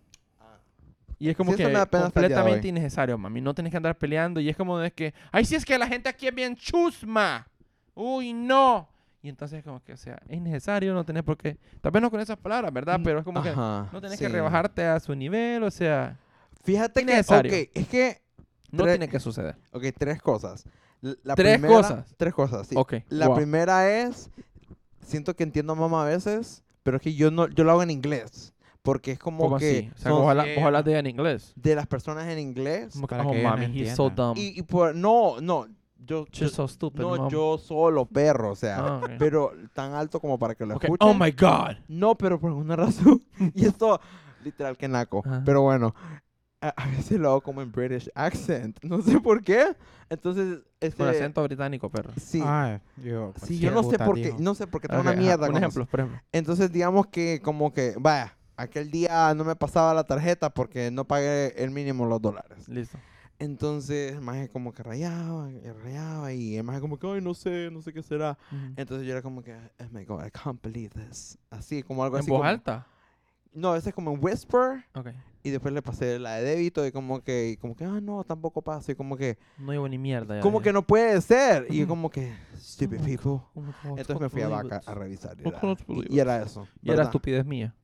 Y es como Sí, eso que me da pena hasta el día de completamente hoy. innecesario, mami. No tenés que andar peleando. Y es como de que, ay, sí es que la gente aquí es bien chusma. Uy, no. Y entonces como que, o sea, es innecesario, no tenés por qué. Tal vez no con esas palabras, ¿verdad? Pero es como que Ajá, no tenés sí. que rebajarte a su nivel, o sea, Fíjate que, Innecesario. ok, es que, no Tre- tiene que suceder. ok, tres cosas. L- La ¿Tres primera- cosas? Tres cosas, sí. Ok, La wow. primera es, siento que entiendo a mamá a veces, pero es que yo no, yo lo hago en inglés. Porque es como ¿Cómo que así? O sea, son vos hablas, Sí, vos hablas de ella en inglés. de las personas en inglés. Como que, Para oh, que ella no mami, he's so entienda. dumb. Y, y por, no, no, yo, yo- She's so stupid, no, mom. yo solo perro, o sea, Ah, ok. pero tan alto como para que lo Ok, escuchen. oh my God. No, pero por alguna razón. Y esto, literal, que naco. Ajá. Pero bueno, a, a veces lo hago como en British accent. No sé por qué. Entonces, este. Con acento británico, perro. Sí. Ah, yo, sí, pues, yo no sé puta, por qué. dijo. No sé por qué tengo Ok, una ajá, mierda Un con ejemplo, eso. por ejemplo. Entonces, digamos que, como que, vaya, aquel día no me pasaba la tarjeta porque no pagué el mínimo los dólares. Listo. Entonces, el maje como que rayaba, y rayaba, y el maje como que, ay, no sé, no sé qué será. Ujú. Entonces yo era como que, oh my God, I can't believe this. Así, como algo ¿En así. voz como- alta? No, a veces como en whisper. Ok. Y después le pasé la de débito y como que, y como que, ah, no, tampoco pasa. Y como que, No llevo ni mierda. ya, como ya. que no puede ser. Y yo Ujú. como que, stupid Oh my people. Oh my God, Entonces me can't fui a believe Vaca it. a revisar. Y I era, can't believe y, y era eso. Y era ¿verdad? estupidez mía.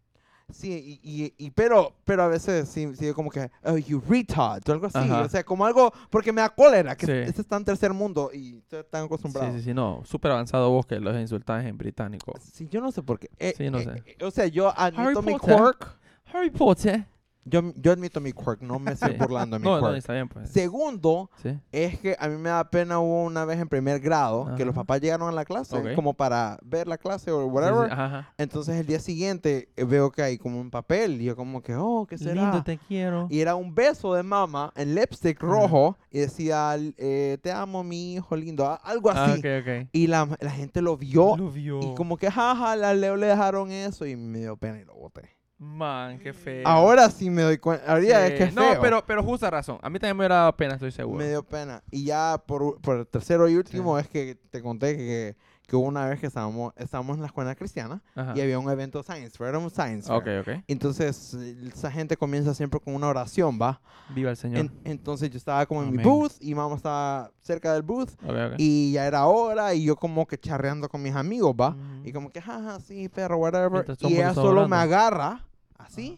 Sí, y, y, y- pero, pero a veces sí, sí, como que, oh, you retard, o algo así. Ajá. O sea, como algo, porque me da cólera, que Sí. este está en tercer mundo y estoy tan acostumbrado. Sí, sí, sí, no. Súper avanzado vos que los insultás en británico. Sí, yo no sé por qué. Eh, Sí, no eh, sé. eh, o sea, yo Harry admito mi Potter. quirk. Harry Potter. Yo, yo admito mi quirk, no me estoy Sí. burlando de mi No, no, quirk. está bien, pues. Segundo, Sí. es que a mí me da pena, hubo una vez en primer grado que los Ajá. papás llegaron a la clase Ok. como para ver la clase o Sí, sí, whatever. ajá, ajá. Entonces el día siguiente eh, veo que hay como un papel y yo como que, oh, ¿qué será? Lindo, te quiero. Y era un beso de mamá en lipstick rojo y decía, eh, te amo, mi hijo lindo, a- algo Ah, así. ok, ok. Y la, la gente lo vio Lo vio. y como que, jaja, la Leo le dejaron eso y me dio pena y lo boté. Man, qué feo. Ahora sí me doy cuenta, ahorita es Sí. que es feo. No, pero, pero justa razón. A mí también me hubiera dado pena, estoy seguro. Me dio pena. Y ya por, u- por el tercero y último es que te conté que, que hubo una vez que estábamos, estábamos en la escuela cristiana Ajá. y había un evento science fair, era un science fair. Ok, ok. Entonces, eh, esa gente comienza siempre con una oración, ¿va? Viva el Señor. En- entonces yo estaba como en mi Amén. booth y mamá estaba cerca del booth Ok, ok. y ya era hora y yo como que charreando con mis amigos, ¿va? Ujú. Y como que, jaja, sí, perro, whatever. Mientras todo Y el mundo ella está solo orando. me agarra, así,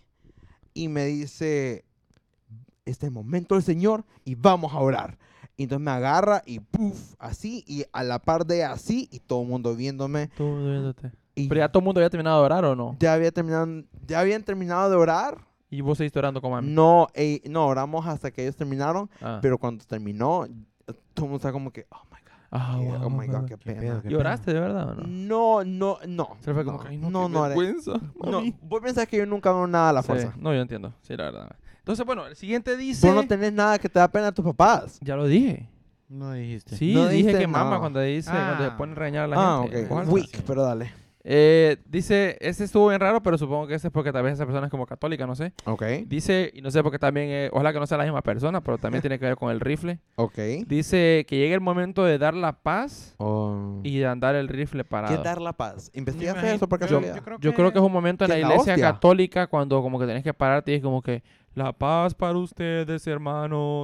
y me dice, este es el momento del Señor y vamos a orar. Y entonces me agarra y puff, así, y a la par de así, y todo el mundo viéndome. Todo el mundo viéndote. Y Pero ya todo el mundo había terminado de orar, ¿o no? ya, había terminado, ya habían terminado de orar. Y vos seguiste orando con mami. No, eh, no, oramos hasta que ellos terminaron, Ah. pero cuando terminó, todo el mundo estaba como que, oh my God, Ah, qué- wow, oh my wow, God, qué qué pena. pedo, qué ¿Y oraste de verdad o no? No, no, no. Se fue como no, que, ay, no, no, qué no, haré- vergüenza, no, mami. vos pensás que yo nunca hago nada a la Sí. fuerza. No, yo entiendo. Sí, la verdad. Entonces, bueno, el siguiente dice... Vos no tenés nada que te da pena a tus papás. Ya lo dije. No dijiste. Sí, No dije dijiste que mamá nada. cuando dice, cuando se Ah. pone a regañar a la Ah, gente. en voz ok. alta. Weak, pero dale. Eh, dice, ese estuvo bien raro, pero supongo que ese es porque tal vez esa persona es como católica, no sé. Ok, Dice, y no sé porque también, eh, ojalá que no sea la misma persona, pero también tiene que ver con el rifle. ok. Dice que llegue el momento de dar la paz Oh. y de andar el rifle parado. ¿Qué dar la paz? ¿Investigaste imagino- eso por yo- casualidad? yo creo Yo creo que es un momento en ¿Que la la iglesia hostia? católica cuando como que tenés que pararte y es como que La paz para ustedes, hermanos.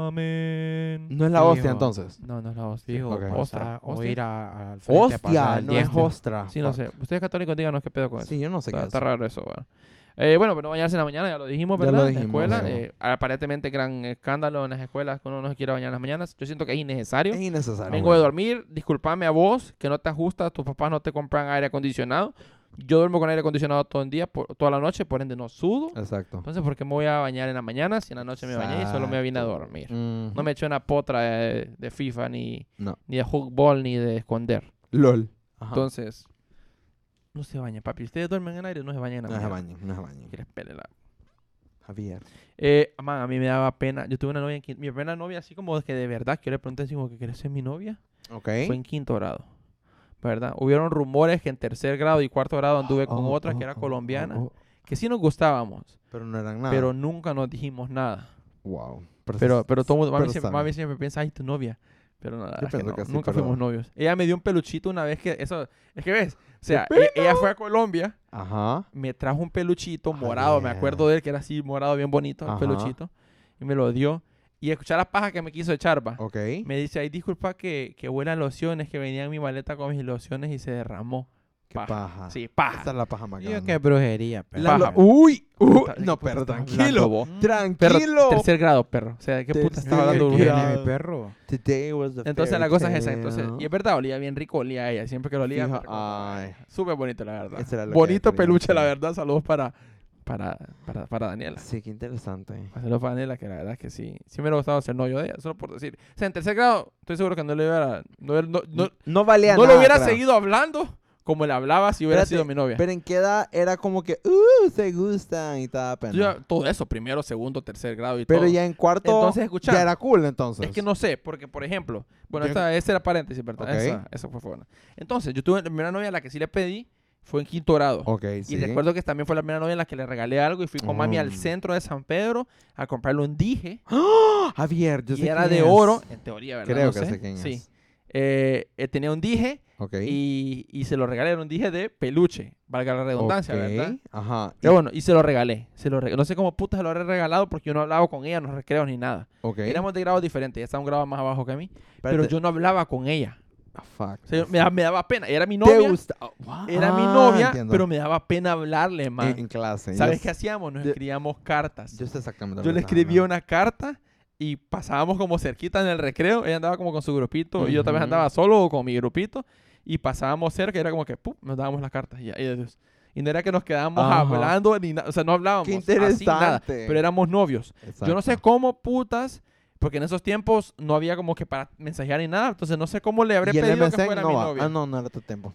Amén. No es la Sí, hostia, hijo. entonces. No, no es la hostia. Fijo, Ok. pasar- Ostra, o hostia. ir a- al frente a pasar Hostia, el no es diezmo. ostra. Sí, no Fuck. sé. Ustedes católicos, díganos qué pedo con eso. Sí, yo no sé qué Está, es está eso. raro eso, bueno. Eh, bueno, pero no bañarse en la mañana, ya lo dijimos, Ya ¿verdad? lo En la dijimos, escuela. sí. eh, aparentemente gran escándalo en las escuelas que uno no se quiera bañar en las mañanas. Yo siento que es innecesario. Es innecesario. Vengo de dormir, discúlpame a vos, que no te ajustas, tus papás no te compran aire acondicionado. Yo duermo con aire acondicionado todo el día, por, toda la noche, por ende no sudo. Exacto. Entonces, ¿por qué me voy a bañar en la mañana si en la noche me bañé y solo me vine a Exacto. dormir? Ujú. No me eché una potra de, de FIFA, ni, No. ni de hookball, ni de esconder. LOL. Ajá. Entonces, no se bañen, papi. Ustedes duermen en aire, no se bañen en la No se mañana. bañen, no se bañen. Quieres pelela. Javier. Eh, man, a mí me daba pena. Yo tuve una novia en quinto. Mi primera novia, así como que de verdad, que yo le pregunté así como que ¿quieres ser mi novia? Ok. Fue en quinto grado. ¿Verdad? Hubieron rumores que en tercer grado y cuarto grado anduve con Oh, otra oh, que era oh, colombiana, oh, oh. que sí nos gustábamos, Pero no eran nada. pero nunca nos dijimos nada. Wow. Pero, pero todo mundo, mami, pero siempre, sabe. mami siempre piensa, ay, tu novia. Pero no, la verdad es que pienso no, que sí, nunca pero- fuimos novios. Ella me dio un peluchito una vez que, eso, es que ves, o sea, e- ella fue a Colombia, Ajá. me trajo un peluchito Ah, morado, me yeah. acuerdo de él, que era así morado, bien bonito, el Ajá. peluchito, y me lo dio. Y escuchar la paja que me quiso echar, va. Ok. Me dice, ay, disculpa que, que huelan lociones, que venía en mi maleta con mis lociones y se derramó. Qué paja. paja. Sí, paja. Esta es la paja más Digo, grande. qué brujería, pero. La paja. lo- Uy. uh, Puta, ¿de no, qué puta pero estás tranquilo. hablando, vos? Perro, Tranquilo. tercer grado, perro. O sea, ¿de qué puta Tercer estaba hablando? grado. ¿Qué brujería? tiene mi perro? Today was the Entonces la fairy cosa es esa. Entonces, tale. y es verdad, olía bien rico, olía a ella. Siempre que lo olía, Fijo, me recordaba a ay. ella. Súper bonito, la verdad. Eso era lo que Bonito quería peluche, la decir. verdad. Saludos para, para, para, para Daniela. Sí, qué interesante. Saludos para Daniela, que la verdad es que sí. Sí me hubiera gustado ser novio de ella, solo por decir. O sea, en tercer grado, estoy seguro que no le hubiera... No, no, no, No valía no nada. lo hubiera creo. seguido hablando como le hablaba si hubiera Espérate, sido mi novia. Pero en qué edad era como que, uh, se gustan y estaba pena. Yo ya- todo eso, primero, segundo, tercer grado y Pero todo. ya en cuarto Entonces, escucha. ya era cool entonces. Es que no sé, porque por ejemplo, bueno, Yo- esta, ese era paréntesis, ¿verdad? Ok. Esa, eso fue buena. Entonces, yo tuve la primera novia a la que sí le pedí, fue en quinto grado. Ok, sí. Y recuerdo que también fue la primera novia a la que le regalé algo y fui con mami al Mm. centro de San Pedro a comprarle un dije. ¡Ah! Javier, yo Y sé era quién de es. oro, en teoría, ¿verdad? Creo No que sé. sé quién Sí. es. Eh, eh, tenía un dije Ok. y, y se lo regalé, era un dije de peluche, valga la redundancia, Ok, ¿verdad? Ajá. Pero bueno, y se lo regalé. Se lo reg- No sé cómo puta se lo habré regalado porque yo no hablaba con ella en los recreos ni nada. Ok. Éramos de grados diferentes, ella estaba un grado más abajo que a mí. Pero Espérate. yo no hablaba con ella. Ah, fuck. O sea, me, da- me daba pena. Era mi ¿Te novia. gusta? Oh, wow. Era mi Ah, novia, entiendo. pero me daba pena hablarle, man. en, en clase. ¿Sabes yo, qué hacíamos? Nos yo- escribíamos cartas. Yo sé exactamente. Yo lo le que estás escribía hablando. una carta y pasábamos como cerquita en el recreo. Ella andaba como con su grupito y yo también Ujú. andaba solo o con mi grupito. Y pasábamos cerca y era como que, ¡pum!, nos dábamos las cartas. Y, ya, y, adiós. Y no era que nos quedábamos Ajá. hablando ni nada. O sea, no hablábamos. Qué así, nada, interesante. pero éramos novios. Yo no sé Exacto. cómo putas, porque en esos tiempos no había como que para mensajear ni nada. Entonces no sé cómo le habré Y el pedido M que S N fuera no mi va. novia. Ah, no, no era tu tiempo.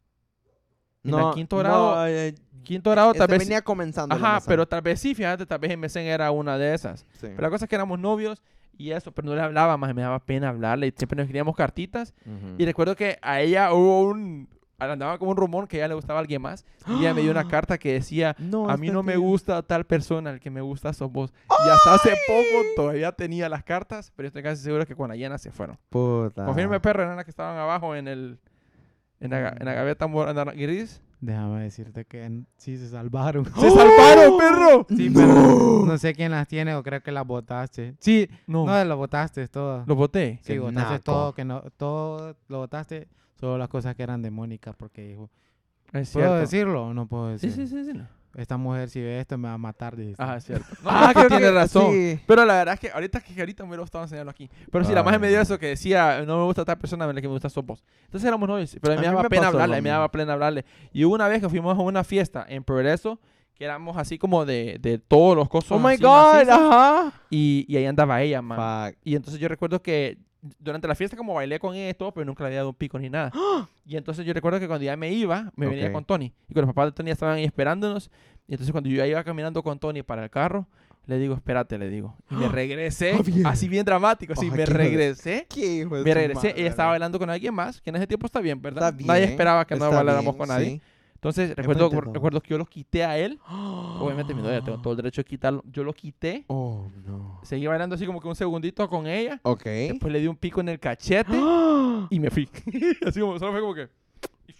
En el quinto grado, No, eh, Quinto grado tal este vez... venía comenzando. el Ajá, M S N. pero tal vez sí, fíjate, tal vez M S N era una de esas. Sí. Pero la cosa es que éramos novios y eso, pero no le hablaba más, me daba pena hablarle. Y siempre nos escribíamos cartitas. Ujú. Y recuerdo que a ella hubo un... Andaba como un rumor que a ella le gustaba a alguien más. Y ella me dio una carta que decía... No, A mí este no me tío. gusta tal persona, el que me gusta sos vos. Y hasta hace poco todavía tenía las cartas, pero estoy casi seguro que con la llena se fueron. Puta. Confirme, perro, eran las que estaban abajo en el... En la, ga- en la gaveta mor- en la gris. Déjame decirte que n- sí se salvaron. ¡Se salvaron, perro! Sí, pero no sé quién las tiene o creo que las botaste. Sí, No, no, las botaste todas. los boté. Sí, Qué botaste naco. todo, que no, todo lo botaste, solo las cosas que eran de Mónica, porque dijo, Es ¿puedo cierto. decirlo o no puedo Sí, decir? sí, sí, sí. no. Esta mujer si ve esto me va a matar, dijiste. Ajá, es cierto. No, Ah, es que creo tiene que- razón. sí. Pero la verdad es que ahorita, que ahorita me hubiera gustado enseñarlo aquí. Pero sí, la Ay, magia me dio no. eso que decía, no me gusta tal persona, la que me gusta sos vos. Entonces éramos novios, pero a mí A me mí daba me pena pasó lo hablarle, a mí me daba mismo. pena hablarle. Y hubo una vez que fuimos a una fiesta en Progreso, que éramos así como de, de todos los cosas Oh my así God, macizos, ajá. y, y ahí andaba ella, man. Fuck. Y entonces yo recuerdo que durante la fiesta como bailé con ella y todo, pero nunca le había dado un pico ni nada. Y entonces yo recuerdo que cuando ya me iba, me venía Ok. con Tony. Y con los papás de Tony estaban ahí esperándonos. Y entonces cuando yo ya iba caminando con Tony para el carro, le digo, espérate, le digo. Y me regresé, Javier. así bien dramático, así Ay, me qué hijo de- regresé. ¿Qué hijo de Me su regresé, madre, ella estaba man. bailando con alguien más, que en ese tiempo está bien, ¿verdad? Está Nadie bien, esperaba que no está bailáramos bien, con nadie. sí. Entonces recuerdo, entiendo. recuerdo que yo lo quité a él. Obviamente mi novia, tengo todo el derecho de quitarlo. Yo lo quité, Oh, no. seguí bailando así como que un segundito con ella. Ok. Después le di un pico en el cachete y me fui. Así como, solo fue como que... y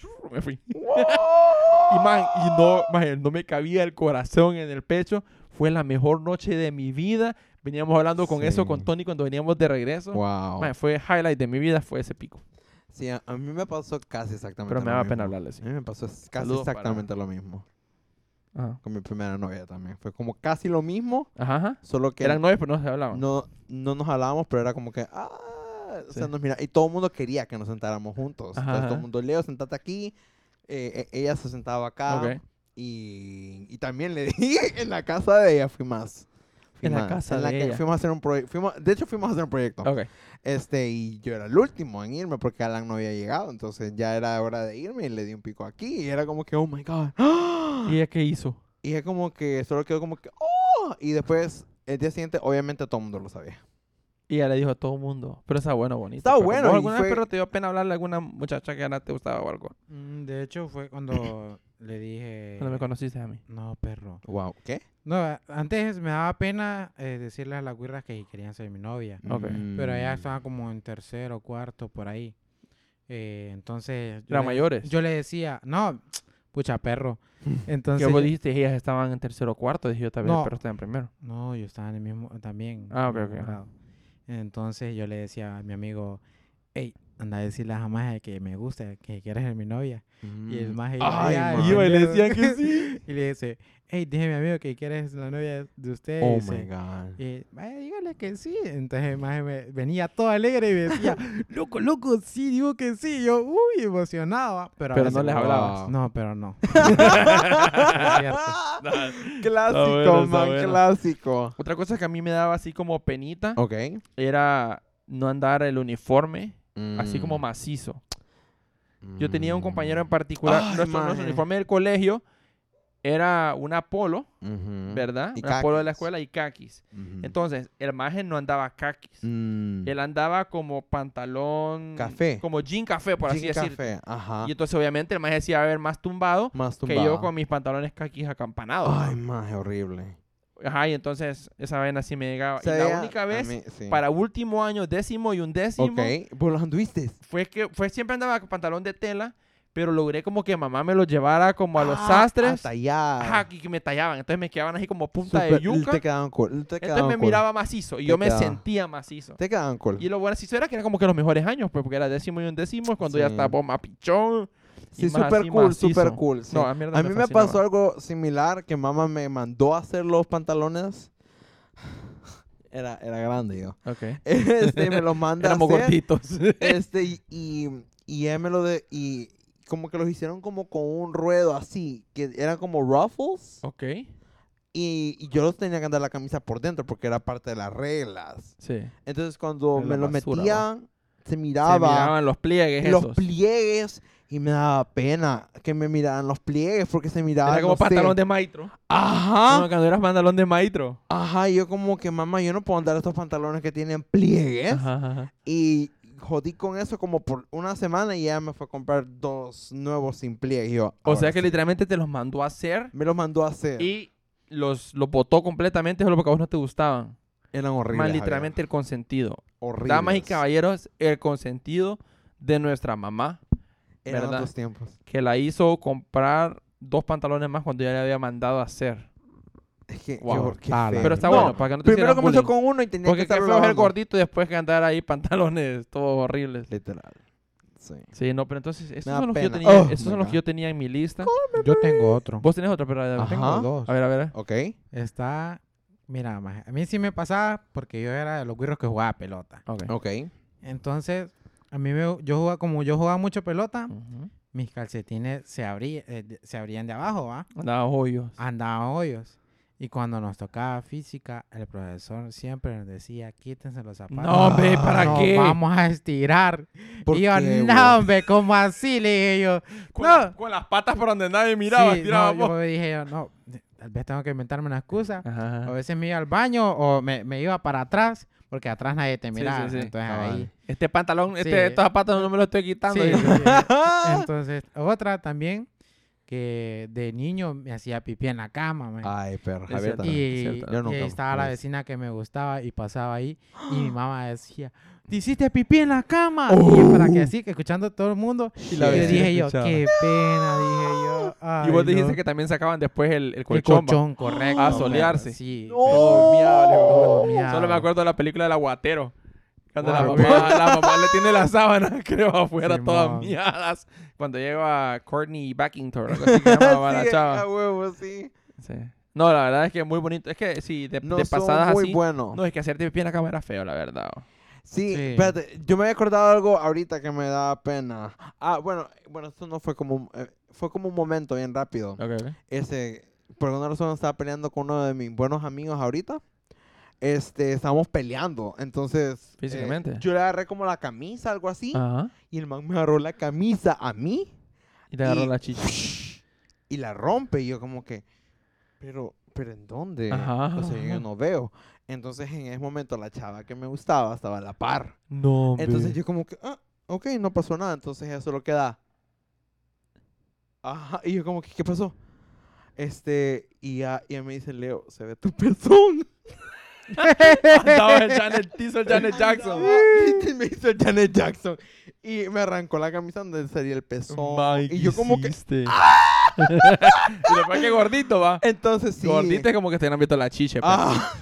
me fui. Y, man, y no, man, no me cabía el corazón en el pecho. Fue la mejor noche de mi vida. Veníamos hablando con Sí. eso con Tony cuando veníamos de regreso. Wow. Man, fue highlight de mi vida, fue ese pico. Sí, a, a mí me pasó casi exactamente Pero me lo da mismo. pena hablarle, sí. A mí me pasó casi Saludos para- exactamente lo mismo. Ajá. Con mi primera novia también. Fue como casi lo mismo, Ajá, ajá. solo que Eran novios, pero no se hablaban. no, no nos hablábamos, pero era como que, ah, o sea, Sí. nos mira, y todo el mundo quería que nos sentáramos juntos. Ajá, Entonces todo ajá. el mundo, Leo, sentate aquí. Eh, e- ella se sentaba acá. Ok. Y, y también le di en la casa de ella, fui más. Fui En la más. casa En la de que ella. Fuimos a hacer un proyecto. De hecho, fuimos a hacer un proyecto. Ok. Este, y yo era el último en irme porque Alan no había llegado. Entonces ya era hora de irme y le di un pico aquí. Y era como que, oh my God. ¿Y ella qué hizo? Y es como que solo quedó como que, oh. Y después, el día siguiente, obviamente todo el mundo lo sabía. Y ella le dijo a todo el mundo. Pero está bueno, bonito. Está Pero, bueno, ¿vos y alguna fue- vez pero te dio pena hablarle a alguna muchacha que no te gustaba o algo? Mm, De hecho, fue cuando le dije... Cuando me conociste a mí. No, perro. Wow. ¿Qué? No, a- antes me daba pena eh, decirle a las güiras que querían ser mi novia. Ok. Pero ella Mm. estaba como en tercero, cuarto, por ahí. Eh, entonces... yo ¿Eran le- mayores? Yo le decía, no, pucha, perro. ¿Qué Entonces... vos yo- dijiste? Ellas estaban en tercero o cuarto. Dije yo también, No. pero estaban en primero. No, yo estaba en el mismo también. Ah, ok, en el ok, mismo ajá. grado. Entonces yo le decía a mi amigo, hey, anda a decirle a la maje que me gusta, que quieres ser mi novia. Y el Mm. maje Ay, ya, man. Iba y le pendejo. decían que sí. Y le dice, hey, dije a mi amigo que quieres la novia de usted. Oh Dice, my God. y, vaya, dígale que sí. Entonces el maje me venía todo alegre y me decía, loco, loco, sí, digo que sí. Yo, uy, emocionado. Pero, a Pero veces no les como- hablabas. No, pero no. Es cierto. Clásico, bueno, está man, bueno. clásico. Otra cosa que a mí me daba así como penita Ok. era no andar el uniforme así como Mm. macizo. Yo tenía un compañero en Mm. particular, Ay, nuestro, nuestro maje. uniforme del colegio era una polo, Ujú. ¿verdad? Y Una polo de la kakis. escuela y kakis. Ujú. Entonces, el maje no andaba kakis. Mm. Él andaba como pantalón... Café. Como jean café, por así Jean decir. café, ajá. Y entonces, obviamente, el maje decía haber más tumbado Más que tumbado. yo con mis pantalones kakis acampanados. Ay, más horrible. Ajá, y entonces esa vaina sí me llegaba. O sea, y la ya- única a vez, mí, sí. para último año, décimo y undécimo, Ok, ¿vos los anduviste? fue que fue siempre andaba con pantalón de tela, pero logré como que mamá me lo llevara como a los Ah, sastres. a tallar. Ajá, y que me tallaban. Entonces me quedaban así como punta Súper- de yuca. Te quedaban cool. Te Entonces quedaban me cool. miraba macizo y Te yo me quedaba. sentía macizo. Te quedaban cool. Y lo bueno macizo era que era como que los mejores años, pues, porque era décimo y undécimo, es cuando ya Sí. estaba más pichón. y Sí, más súper así cool, macizo. súper cool. sí. No, a, mierda A mí me fascinaba. pasó algo similar, que mamá me mandó a hacer los pantalones. Era, era grande yo. Ok. Este, me los manda a Éramos hacer. gorditos. Este, y, y, y él me lo de... Y como que los hicieron como con un ruedo así, que eran como ruffles. Ok. Y, y yo los tenía que andar la camisa por dentro porque era parte de las reglas. Sí. Entonces cuando Es la me los basura, metían, se Se miraba miraban los pliegues los esos. pliegues y me daba pena que me miraran los pliegues porque se miraba Era como no sé. pantalón de maestro. Ajá. Como cuando eras pantalón de maestro. Ajá, y yo como que mamá, yo no puedo andar estos pantalones que tienen pliegues. Ajá, ajá. Y jodí con eso como por una semana y ya me fue a comprar dos nuevos sin pliegues. Y yo, O sea ahora que sí. literalmente te los mandó a hacer Me los mandó a hacer. y los, los botó completamente solo porque a vos no te gustaban. Eran horribles. Más Javier. literalmente el consentido. Horribles. Damas y caballeros, el consentido de nuestra mamá, Eran ¿verdad? otros tiempos. que la hizo comprar dos pantalones más cuando ya le había mandado a hacer. Es que, Wow. qué, qué Ah, feo. Pero está No, bueno, para que no te primero hicieran comenzó bullying. con uno y tenía Porque que qué estar feo es el gordito y después que andar ahí pantalones todos horribles. Literal. Sí. Sí, no, pero entonces, esos Me da son los que yo pena. tenía, Oh, esos my son los God. que yo tenía en mi lista. Yo tengo otro. Vos tenés otro, pero a ver, Ajá. Tengo dos. a ver, a ver. Ok. Está, mira, maje, a mí sí me pasaba porque yo era de los güiros que jugaba pelota. Ok. Ok. Entonces, a mí me, yo jugaba, como yo jugaba mucho pelota, Ujú. mis calcetines se, abrí- eh, de- se abrían de abajo, ¿va? Andaba hoyos. Andaban hoyos. Y cuando nos tocaba física, el profesor siempre nos decía, quítense los zapatos. No, hombre, ¿para Nos qué? vamos a estirar. ¿Por Y yo, qué, no, güey? hombre, ¿cómo así? Le dije yo. Con, No. la- con las patas por donde nadie miraba, Sí, tiraba no, yo dije yo, no, tal vez tengo que inventarme una excusa. Ajá. A veces me iba al baño o me, me iba para atrás, porque atrás nadie te Sí, miraba. sí, sí. Entonces Cabal. ahí... Este pantalón, Sí. este, estos zapatos no me los estoy quitando. Sí, dice. sí. Entonces, otra también, que de niño me hacía pipí en la cama, man. Ay, perro, Es Javier cierto. también. Y, cierto. Yo y nunca ahí estaba la me- vecina que me gustaba y pasaba ahí y mi mamá decía, ¿te hiciste pipí en la cama? Oh. Y para que así, que escuchando a todo el mundo, Y y la le vecina dije yo, escuchaba. qué pena, dije yo. Ay, Y vos dijiste no. que también sacaban después el, el El colchón. va. colchón, correcto. A perro, solearse. Sí. No. Todo miado, Todo le- miado. Solo me acuerdo de la película del aguatero. Cuando la, Wow. mamá, la mamá le tiene la sábana, creo, afuera, Simón. todas miadas. Cuando llega Courtney Backington, algo así que llamaba la Sí, chava. a huevo, sí. Sí. No, la verdad es que es muy bonito. Es que sí, de, No de son pasadas muy así. buenos. No, es que hacerte pipí en la cama era feo, la verdad. Sí, Sí. espérate, yo me había acordado de algo ahorita que me da pena. Ah, bueno, bueno, esto no fue como un, eh, fue como un momento bien rápido. Ok, ok. Ese, por alguna razón estaba peleando con uno de mis buenos amigos ahorita. Este, estábamos peleando, entonces... eh, Físicamente. yo le agarré como la camisa, algo así, Ajá. y el man me agarró la camisa a mí Y te agarró Y- la chicha. y la rompe, y yo como que... Pero, pero ¿en dónde? Ajá, O sea, ajá. yo no veo. Entonces, en ese momento, la chava que me gustaba estaba a la par. No, Entonces yo como que, ah, ok, no pasó nada. Entonces ella solo queda, ajá. Y yo como que, ¿qué pasó? Este, y ya, y ella me dice, Leo, se ve tu pezón. Andaba el Janet, te hizo el Janet Jackson. Y me hizo Janet Jackson. Y me arrancó la camisa donde salía el pezón. Mike, y yo como que, hiciste? Y después que gordito, va. entonces sí. Gordito es como que te han visto la chicha. pues. Ah.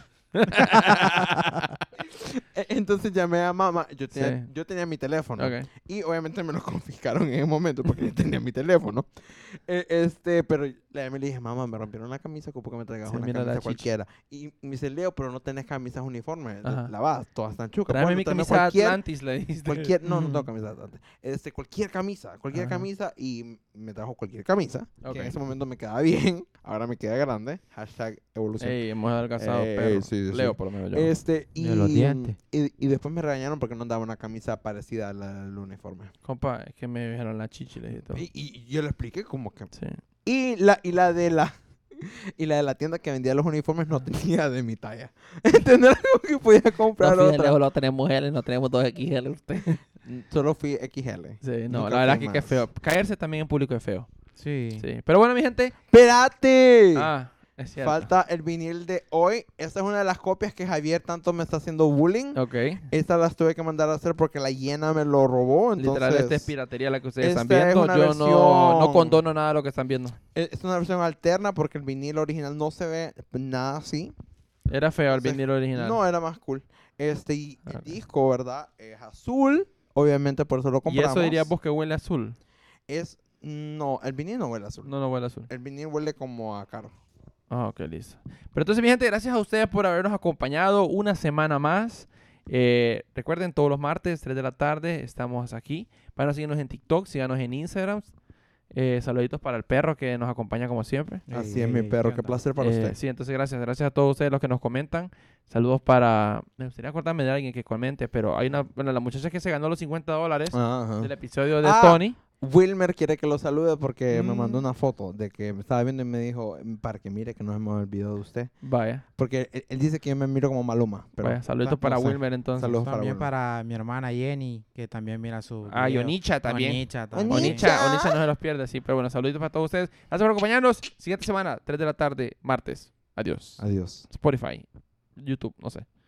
E- Entonces llamé a mamá. Yo tenía, Sí. yo tenía mi teléfono. Ok. Y obviamente me lo confiscaron en ese momento porque yo tenía mi teléfono. Eh, este, pero la llamé y le dije, mamá, me rompieron la camisa, ocupo que me traigas Sí, una mira la camisa chicha. cualquiera. Y me dice, Leo, pero no tenés camisas uniformes. Ajá. Lavadas, todas están chucas. Tráeme Bueno, mi tráeme camisa de cualquier, Atlantis, le dijiste. cualquier, no, no Ujú. tengo camisa de Atlantis. Este, cualquier camisa, cualquier Ajá. camisa. Y me trajo cualquier camisa. Ok. Que en ese momento me quedaba bien. Ahora me queda grande. Hashtag evolución. Ey, hemos adelgazado, Ey, perro. sí, sí, Leo, sí. por lo menos yo. Este, y, Mira los dientes. y, y después me regañaron porque no andaba una camisa parecida al, al uniforme. Compa, es que me dejaron la chichi, le dije todo. Y, y yo le expliqué como que... Sí. Y la, y la de la... Y la de la tienda que vendía los uniformes no tenía de mi talla. ¿Entendés? Algo que podía comprar No, otra. no tenemos L, no tenemos dos X L usted. Solo fui X L. Sí, no, Nunca la verdad fui es que es más. feo. Caerse también en público es feo. Sí. Sí. Pero bueno, mi gente. ¡Espérate! Ah, es cierto. Falta el vinil de hoy. Esta es una de las copias que Javier tanto me está haciendo bullying. Ok. Esta las tuve que mandar a hacer porque la hiena me lo robó. Entonces, Literal, esta es piratería la que ustedes están esta es viendo. una Yo no, no versión- condono nada de lo que están viendo. es es una versión alterna porque el vinil original no se ve nada así. Era feo el Entonces, vinilo original. No, era más cool. Este, y el Ok. disco, ¿verdad? Es azul. Obviamente por eso lo y compramos. eso dirías vos que huele azul. Es, no, el vinil no huele azul. No, no huele azul. El vinil huele como a caro. Ah, ok, listo. Pero entonces, mi gente, gracias a ustedes por habernos acompañado una semana más. Eh, recuerden, todos los martes, tres de la tarde, estamos aquí. Van a seguirnos en TikTok, síganos en Instagram. Eh, saluditos para el perro que nos acompaña como siempre. Así Ey, es, mi ey, perro. ¿qué Qué onda? placer para Eh, usted. Sí, entonces gracias. Gracias a todos ustedes los que nos comentan. Saludos para... Me gustaría acordarme de alguien que comente, pero hay una... Bueno, la muchacha que se ganó los cincuenta dólares Ajá. del episodio de Ah. Tony. Wilmer quiere que lo salude porque me Mm. mandó una foto de que me estaba viendo y me dijo, "Mm, para que mire que no se me olvidó de usted." Vaya, Porque él, él dice que yo me miro como Maluma. Pero vaya. Saluditos no para sé. Wilmer entonces. Saludos para También Wilmer. para mi hermana Jenny, que también mira su Ah, video. Yonicha también. Onicha también. Onicha. Onicha, Onicha no se los pierde, sí. Pero bueno, saluditos para todos ustedes. Gracias por acompañarnos. Siguiente semana, tres de la tarde, martes. Adiós. Adiós. Spotify, YouTube, no sé.